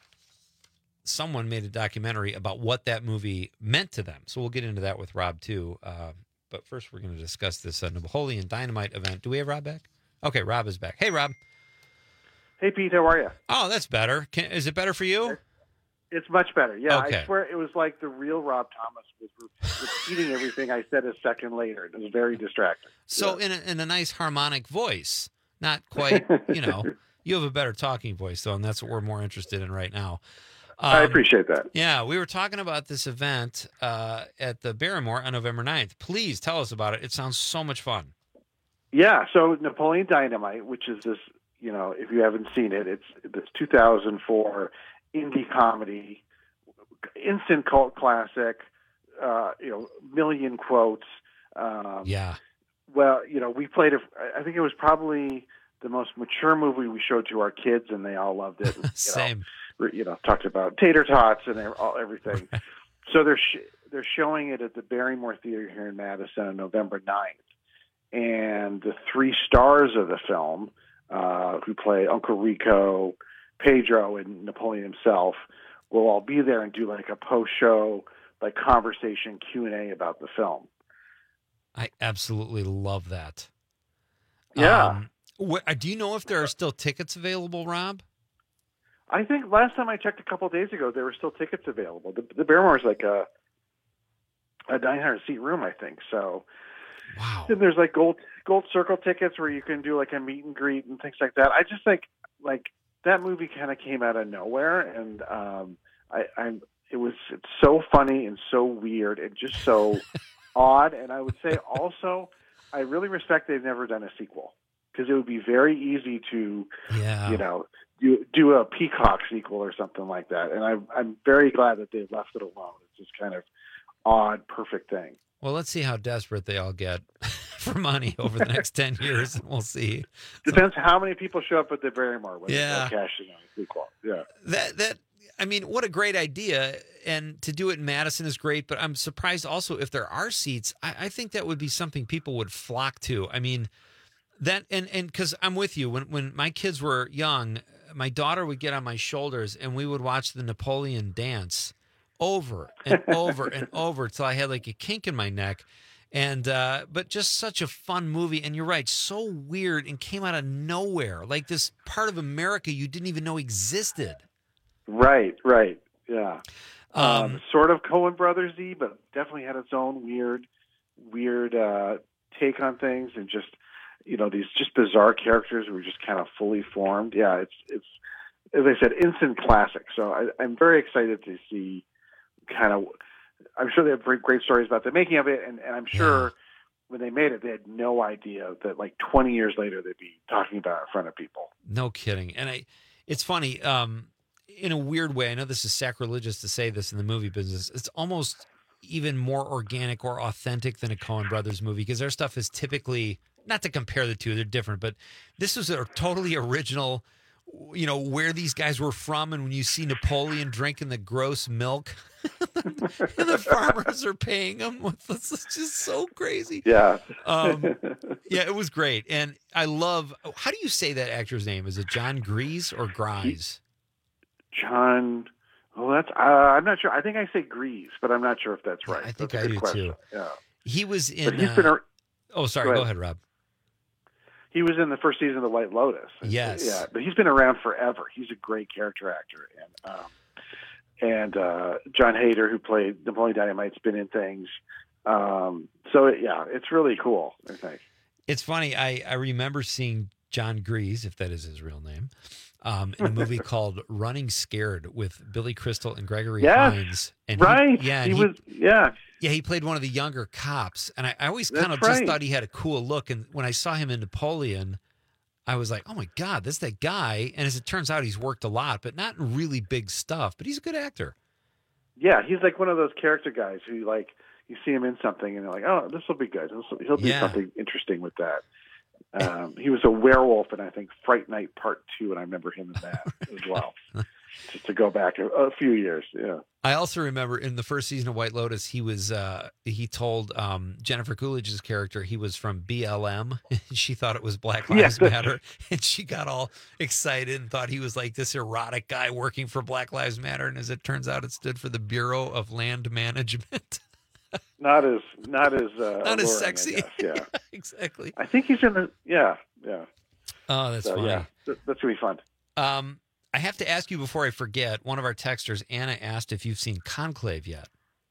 S12: someone made a documentary about what that movie meant to them. So we'll get into that with Rob, too. But first, we're going to discuss this Napoleon Dynamite event. Do we have Rob back? Okay, Rob is back. Hey, Rob.
S7: Hey, Pete. How are you?
S12: Oh, that's better. Is it better for you?
S7: It's much better. Yeah,
S12: okay.
S7: I swear it was like the real Rob Thomas was repeating everything I said a second later. It was very distracting.
S12: So in a nice harmonic voice, not quite, you have a better talking voice, though, and that's what we're more interested in right now.
S7: I appreciate that.
S12: Yeah, we were talking about this event at the Barrymore on November 9th. Please tell us about it. It sounds so much fun.
S7: Yeah, so Napoleon Dynamite, which is this, if you haven't seen it, it's this 2004 indie comedy, instant cult classic, million quotes.
S12: Yeah.
S7: Well, we played it. I think it was probably the most mature movie we showed to our kids, and they all loved it.
S12: Same.
S7: Talked about tater tots and everything. So they're showing it at the Barrymore Theater here in Madison on November 9th. And the three stars of the film, who play Uncle Rico, Pedro, and Napoleon himself, will all be there and do like a post-show conversation Q&A about the film.
S12: I absolutely love that.
S7: Yeah.
S12: Do you know if there are still tickets available, Rob?
S7: I think last time I checked a couple of days ago, there were still tickets available. The Barrymore is like a 900-seat room, I think. So,
S12: wow.
S7: Then there's like gold circle tickets where you can do like a meet and greet and things like that. I just think that movie kind of came out of nowhere, and it's so funny and so weird and just so odd. And I would say also, I really respect they've never done a sequel, because it would be very easy to, do a Peacock sequel or something like that. And I'm very glad that they left it alone. It's this kind of odd, perfect thing.
S12: Well, let's see how desperate they all get for money over the next 10 years, and we'll see.
S7: Depends how many people show up at the Barrymore when they cash in on a sequel. Yeah.
S12: What a great idea. And to do it in Madison is great, but I'm surprised also if there are seats. I think that would be something people would flock to. I mean, that, and because I'm with you, when my kids were young, my daughter would get on my shoulders and we would watch the Napoleon dance over and over and over till I had like a kink in my neck. And but just such a fun movie. And you're right, so weird and came out of nowhere. Like this part of America you didn't even know existed.
S7: Right, yeah. Sort of Coen Brothers-y, but definitely had its own weird take on things, and just these just bizarre characters who were just kind of fully formed. Yeah, it's as I said, instant classic. So I'm very excited to see I'm sure they have great stories about the making of it, and I'm sure when they made it, they had no idea that 20 years later they'd be talking about it in front of people.
S12: No kidding. And it's funny, in a weird way, I know this is sacrilegious to say this in the movie business, it's almost even more organic or authentic than a Coen Brothers movie, because their stuff is typically, not to compare the two, they're different, but this was a totally original, where these guys were from. And when you see Napoleon drinking the gross milk and the farmers are paying him, it's just so crazy.
S7: Yeah.
S12: Yeah, it was great. And I love, how do you say that actor's name? Is it John Grease or Grise?
S7: John, I'm not sure. I think I say Grease, but I'm not sure if that's right.
S12: I think I do too.
S7: Yeah.
S12: He was in,
S7: But he's been
S12: go ahead, Rob.
S7: He was in the first season of The White Lotus.
S12: Yes.
S7: Yeah, but he's been around forever. He's a great character actor. And John Hader, who played Napoleon Dynamite's been in things. It's really cool, I think.
S12: It's funny. I remember seeing John Grease, if that is his real name, in a movie called Running Scared with Billy Crystal and Gregory Hines. And he played one of the younger cops. And I always kind of just thought he had a cool look. And when I saw him in Napoleon, I was like, oh my God, that's that guy. And as it turns out, he's worked a lot, but not in really big stuff. But he's a good actor.
S7: Yeah, he's like one of those character guys who, like, you see him in something and you're like, oh, this will be good. He'll do something interesting with that. He was a werewolf in, I think, Fright Night Part 2, and I remember him in that as well. Just to go back a few years, yeah.
S12: I also remember in the first season of White Lotus, he was he told Jennifer Coolidge's character he was from BLM. She thought it was Black Lives Matter, and she got all excited and thought he was like this erotic guy working for Black Lives Matter. And as it turns out, it stood for the Bureau of Land Management.
S7: Not as
S12: sexy.
S7: I guess, yeah.
S12: Exactly.
S7: I think he's in the yeah.
S12: Oh, that's funny.
S7: Yeah, that's gonna be fun.
S12: I have to ask you before I forget. One of our texters, Anna, asked if you've seen Conclave yet.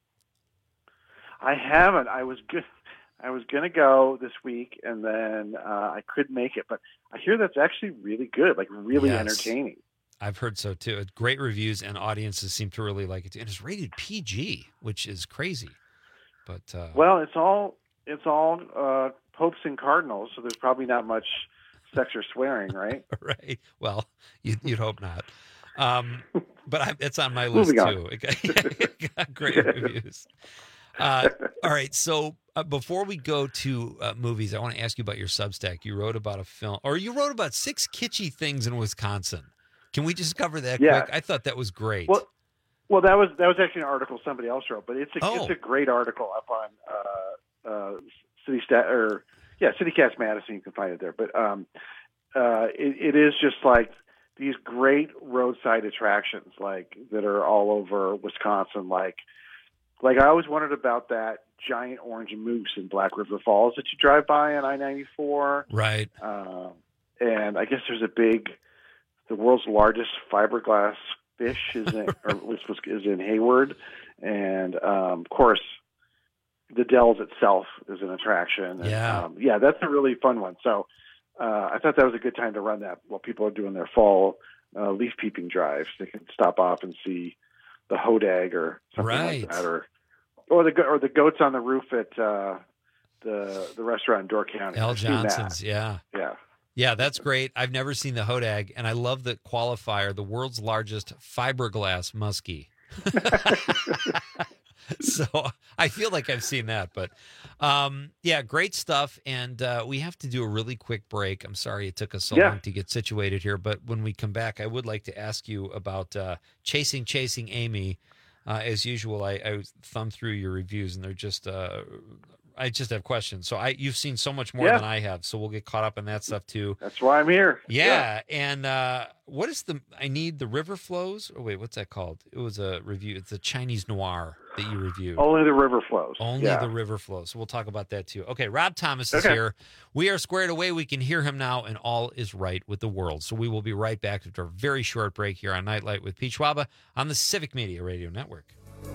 S7: I haven't. I was gonna go this week, and then I couldn't make it. But I hear that's actually really good, like really entertaining.
S12: I've heard so too. Great reviews, and audiences seem to really like it too. And it's rated PG, which is crazy. But
S7: well, it's all popes and cardinals, so there's probably not much sex or swearing, right?
S12: Right. Well, you'd hope not. But it's on my list too. It got great reviews. All right. So before we go to movies, I want to ask you about your Substack. You wrote about a film, or you wrote about 6 kitschy things in Wisconsin. Can we just cover that quick? I thought that was great.
S7: Well, that was actually an article somebody else wrote, but it's a great article up on CityCast Madison. You can find it there. But it is just like these great roadside attractions, like that are all over Wisconsin. Like I always wondered about that giant orange moose in Black River Falls that you drive by on I-94.
S12: Right.
S7: And I guess there's the world's largest fiberglass fish is in Hayward, and of course, the Dells itself is an attraction. And, that's a really fun one. So I thought that was a good time to run that while people are doing their fall leaf peeping drives. They can stop off and see the hodag or something like that, or the goats on the roof at the restaurant in Door County.
S12: L. Johnson's, yeah.
S7: Yeah,
S12: that's great. I've never seen the hodag, and I love the qualifier, the world's largest fiberglass muskie. So I feel like I've seen that, but great stuff. And we have to do a really quick break. I'm sorry it took us so long to get situated here, but when we come back, I would like to ask you about Chasing Amy. As usual, I thumb through your reviews, and they're just I just have questions. So you've seen so much more than I have, so we'll get caught up in that stuff too.
S7: That's why I'm here.
S12: Yeah. And what is I Need the River Flows? Oh, wait, what's that called? It was a review. It's a Chinese noir that you reviewed.
S7: Only the River Flows.
S12: Only the River Flows. So we'll talk about that too. Okay, Rob Thomas is here. We are squared away. We can hear him now, and all is right with the world. So we will be right back after a very short break here on Nightlight with Pete Schwaba on the Civic Media Radio Network.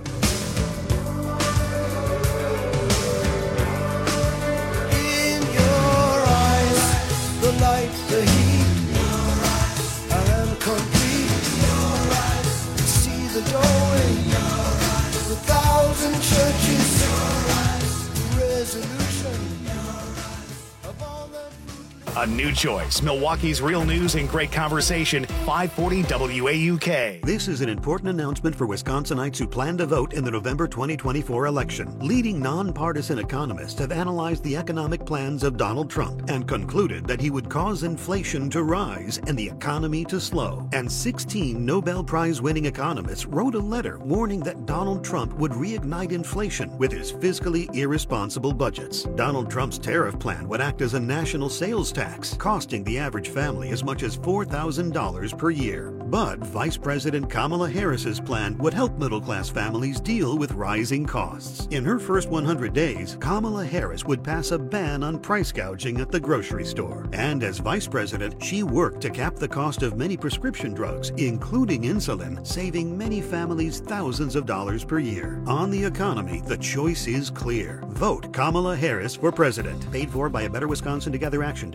S8: The light, the heat, I am complete. See the doorway, the 1,000 churches, resolution of all that.
S2: A new choice. Milwaukee's real news and great conversation. 540 WAUK.
S9: This is an important announcement for Wisconsinites who plan to vote in the November 2024 election. Leading nonpartisan economists have analyzed the economic plans of Donald Trump and concluded that he would cause inflation to rise and the economy to slow. And 16 Nobel Prize-winning economists wrote a letter warning that Donald Trump would reignite inflation with his fiscally irresponsible budgets. Donald Trump's tariff plan would act as a national sales tax, costing the average family as much as $4,000 per year. But Vice President Kamala Harris's plan would help middle-class families deal with rising costs. In her first 100 days, Kamala Harris would pass a ban on price gouging at the grocery store. And as vice president, she worked to cap the cost of many prescription drugs, including insulin, saving many families thousands of dollars per year. On the economy, the choice is clear. Vote Kamala Harris for president. Paid for by A Better Wisconsin Together Action,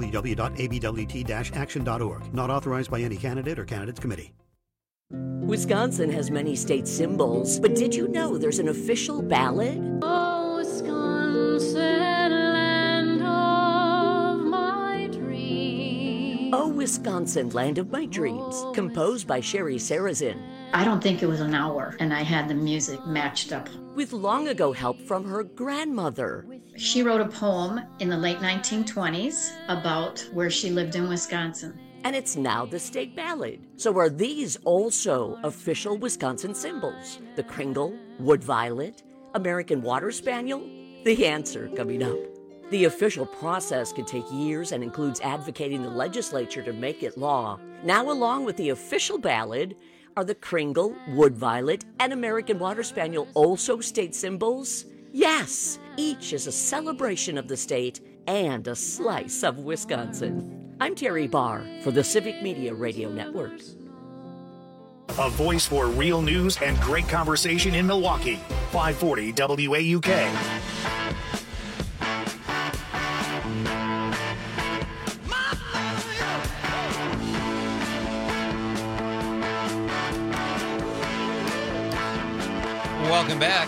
S9: www.abwt-action.org. Not authorized by any candidate or candidates committee.
S11: Wisconsin has many state symbols, but did you know there's an official ballad?
S10: Oh, Wisconsin, land of my dreams.
S11: Oh, Wisconsin, land of my dreams, composed by Sherry Sarazin.
S14: I don't think it was an hour, and I had the music matched up.
S11: With long ago help from her grandmother.
S14: She wrote a poem in the late 1920s about where she lived in Wisconsin.
S11: And it's now the state ballad. So are these also official Wisconsin symbols? The Kringle, Wood Violet, American Water Spaniel? The answer coming up. The official process can take years and includes advocating the legislature to make it law. Now, along with the official ballad, are the Kringle, Wood Violet, and American Water Spaniel also state symbols? Yes, each is a celebration of the state and a slice of Wisconsin. I'm Terry Barr for the Civic Media Radio Network.
S2: A voice for real news and great conversation in Milwaukee. 540 WAUK.
S12: Welcome back.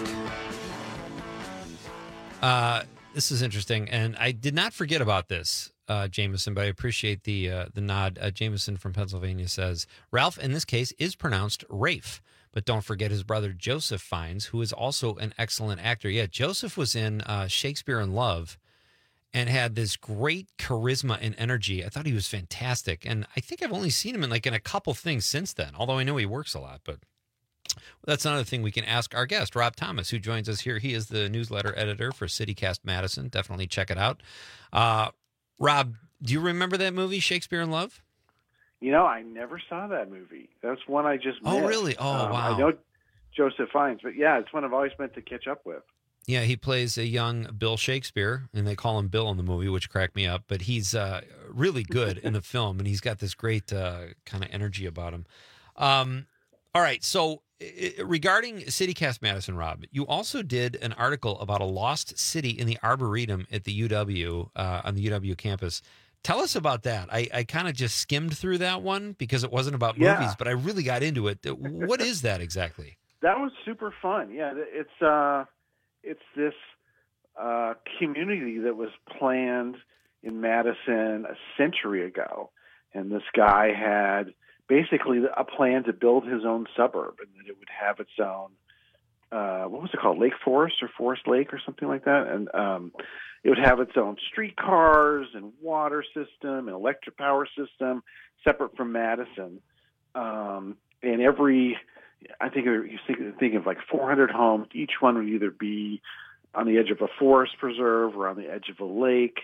S12: This is interesting, and I did not forget about this, Jameson, but I appreciate the nod. Jameson from Pennsylvania says, Ralph, in this case, is pronounced Rafe, but don't forget his brother Joseph Fiennes, who is also an excellent actor. Yeah, Joseph was in Shakespeare in Love and had this great charisma and energy. I thought he was fantastic, and I think I've only seen him in a couple things since then, although I know he works a lot, but that's another thing we can ask our guest, Rob Thomas, who joins us here. He is the newsletter editor for CityCast Madison. Definitely check it out. Rob, do you remember that movie, Shakespeare in Love?
S7: You know, I never saw that movie. That's one I just missed.
S12: Oh, really? Oh, wow.
S7: I know Joseph Fiennes, but yeah, it's one I've always meant to catch up with.
S12: Yeah, he plays a young Bill Shakespeare, and they call him Bill in the movie, which cracked me up. But he's really good in the film, and he's got this great kind of energy about him. All right, so regarding CityCast Madison, Rob, you also did an article about a lost city in the Arboretum at the UW, on the UW campus. Tell us about that. I kind of just skimmed through that one because it wasn't about movies, but I really got into it. What is that exactly?
S7: That was super fun. Yeah, it's this community that was planned in Madison a century ago, and this guy had basically a plan to build his own suburb, and that it would have its own, what was it called, Lake Forest or Forest Lake or something like that, and it would have its own streetcars and water system and electric power system separate from Madison, and I think you're thinking of 400 homes. Each one would either be on the edge of a forest preserve or on the edge of a lake,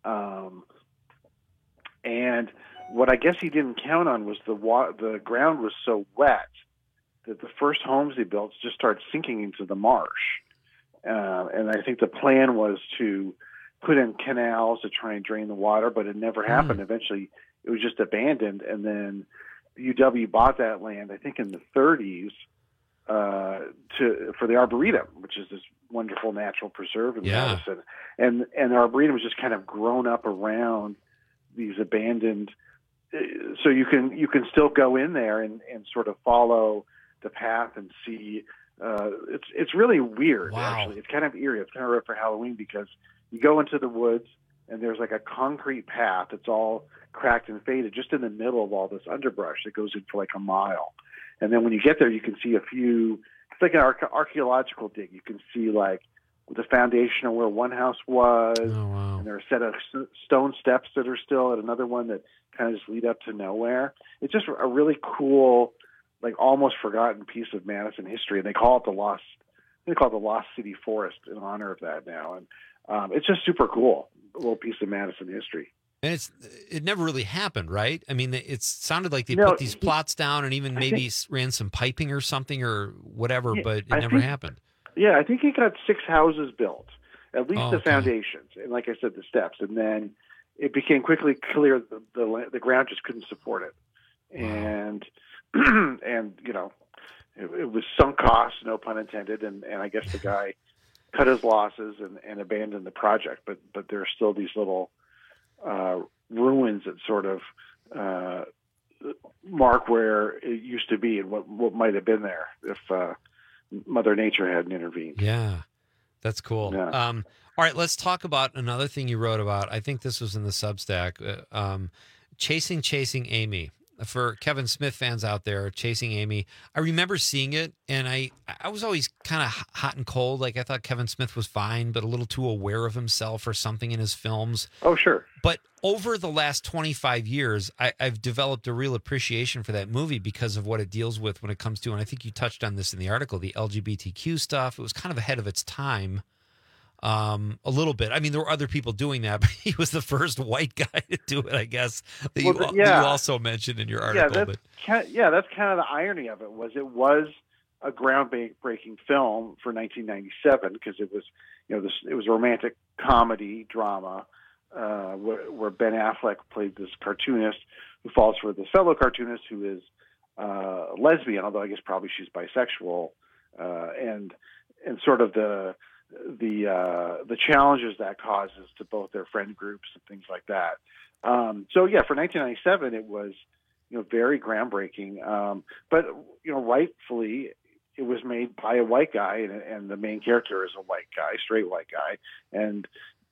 S7: and what I guess he didn't count on was the ground was so wet that the first homes he built just started sinking into the marsh. And I think the plan was to put in canals to try and drain the water, but it never happened. Eventually, it was just abandoned. And then the UW bought that land, I think in the 30s, for the Arboretum, which is this wonderful natural preserve in Madison. And the Arboretum was just kind of grown up around these abandoned. So you can still go in there and sort of follow the path and see. It's really weird. Actually, it's kind of eerie. It's kind of right for Halloween because you go into the woods and there's like a concrete path that's all cracked and faded just in the middle of all this underbrush that goes in for like a mile. And then when you get there, you can see a few, it's like an archaeological dig. You can see like the foundation of where one house was, and there are a set of stone steps that are still at another one that kind of just lead up to nowhere. It's just a really cool, like almost forgotten piece of Madison history, and they call it the Lost City Forest in honor of that now. And it's just super cool, a little piece of Madison history.
S12: And it never really happened, right? I mean, it sounded like they put these plots down and even maybe ran some piping or something or whatever, but it never happened.
S7: Yeah, I think he got 6 houses built, at least the foundations, and like I said, the steps. And then it became quickly clear the ground just couldn't support it. And you know, it was sunk costs, no pun intended, and I guess the guy cut his losses and abandoned the project. But there are still these little ruins that sort of mark where it used to be and what might have been there if Mother Nature hadn't intervened.
S12: Yeah, that's cool.
S7: Yeah.
S12: All right, let's talk about another thing you wrote about. I think this was in the Substack, Chasing Amy. For Kevin Smith fans out there, Chasing Amy, I remember seeing it, and I was always kind of hot and cold. Like, I thought Kevin Smith was fine, but a little too aware of himself or something in his films.
S7: Oh, sure.
S12: But over the last 25 years, I've developed a real appreciation for that movie because of what it deals with when it comes to, and I think you touched on this in the article, the LGBTQ stuff. It was kind of ahead of its time. A little bit. I mean, there were other people doing that, but he was the first white guy to do it, I guess, that you also mentioned in your article.
S7: Yeah, that's kind of the irony of it. It was a groundbreaking film for 1997 because it was, it was a romantic comedy drama where Ben Affleck played this cartoonist who falls for this fellow cartoonist who is lesbian, although I guess probably she's bisexual, and sort of the challenges that causes to both their friend groups and things like that. So yeah, for 1997, it was, very groundbreaking. But, rightfully it was made by a white guy and the main character is a white guy, straight white guy. And,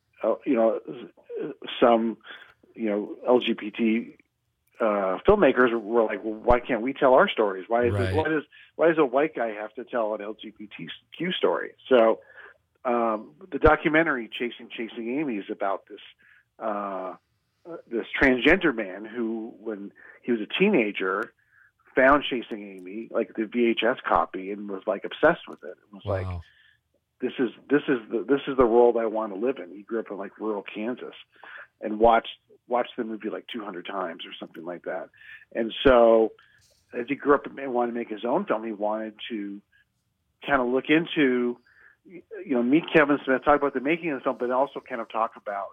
S7: some, LGBT, filmmakers were like, well, why can't we tell our stories? Why does a white guy have to tell an LGBTQ story? So, the documentary Chasing Amy is about this transgender man who, when he was a teenager, found Chasing Amy, like the VHS copy, and was like obsessed with it. It was like, this is the world I want to live in. He grew up in like rural Kansas, and watched the movie like 200 times or something like that. And so, as he grew up and wanted to make his own film, he wanted to kind of look into, meet Kevin Smith, talk about the making of the film, but also kind of talk about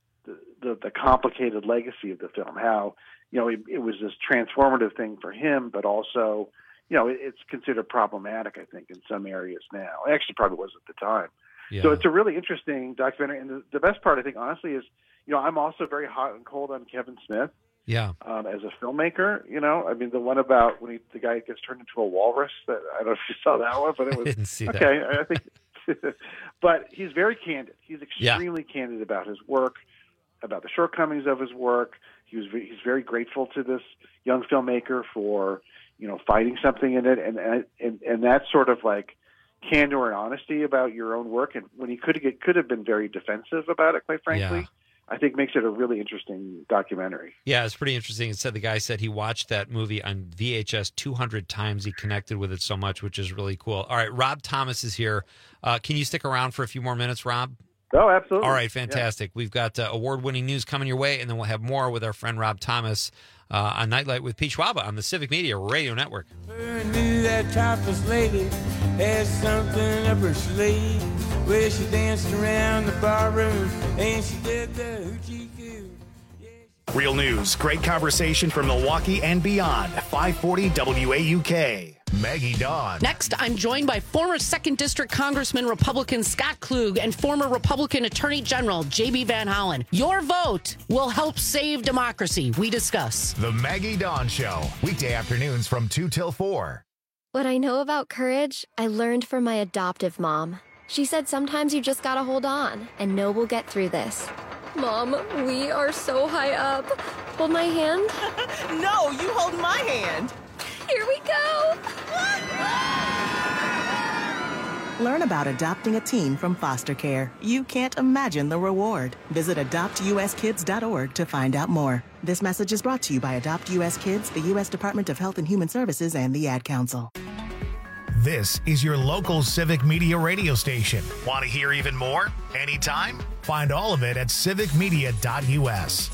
S7: the complicated legacy of the film, how, it was this transformative thing for him, but also, it's considered problematic, I think, in some areas now. It actually probably was at the time. Yeah. So it's a really interesting documentary. And the best part, I think, honestly, is, I'm also very hot and cold on Kevin Smith.
S12: Yeah.
S7: As a filmmaker, I mean, the one about when the guy gets turned into a walrus, that I don't know if you saw that one, but it was
S12: I didn't see
S7: okay.
S12: That.
S7: I think, but he's very candid. He's extremely candid about his work, about the shortcomings of his work. He's very grateful to this young filmmaker for, fighting something in it, and that sort of like candor and honesty about your own work. And when he could have been very defensive about it, quite frankly. Yeah. I think makes it a really interesting documentary.
S12: Yeah, it's pretty interesting. It said the guy said he watched that movie on VHS 200 times. He connected with it so much, which is really cool. All right, Rob Thomas is here. Can you stick around for a few more minutes, Rob?
S7: Oh, absolutely.
S12: All right, fantastic. Yeah. We've got award-winning news coming your way, and then we'll have more with our friend Rob Thomas on Nightlight with Pete Schwaba on the Civic Media Radio Network.
S19: I knew that topless lady had something up her sleeve. Well, she danced around the barroom and she did the hoochie coo.
S2: Real news, great conversation from Milwaukee and beyond. 540 WAUK. Maggie Dawn.
S20: Next, I'm joined by former 2nd District Congressman Republican Scott Klug and former Republican Attorney General J.B. Van Hollen. Your vote will help save democracy. We discuss.
S2: The Maggie Dawn Show. Weekday afternoons from 2 till 4.
S15: What I know about courage, I learned from my adoptive mom. She said sometimes you just gotta hold on and know we'll get through this. Mom, we are so high up. Hold my hand.
S16: No, you hold my hand.
S15: Here we go.
S16: Learn about adopting a teen from foster care. You can't imagine the reward. Visit adoptuskids.org to find out more. This message is brought to you by Adopt US Kids, the U.S. Department of Health and Human Services, and the Ad Council.
S2: This is your local Civic Media radio station. Want to hear even more? Anytime? Find all of it at civicmedia.us.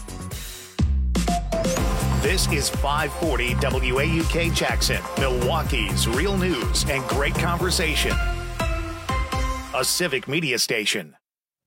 S2: This is 540 WAUK Jackson, Milwaukee's real news and great conversation. A Civic Media station.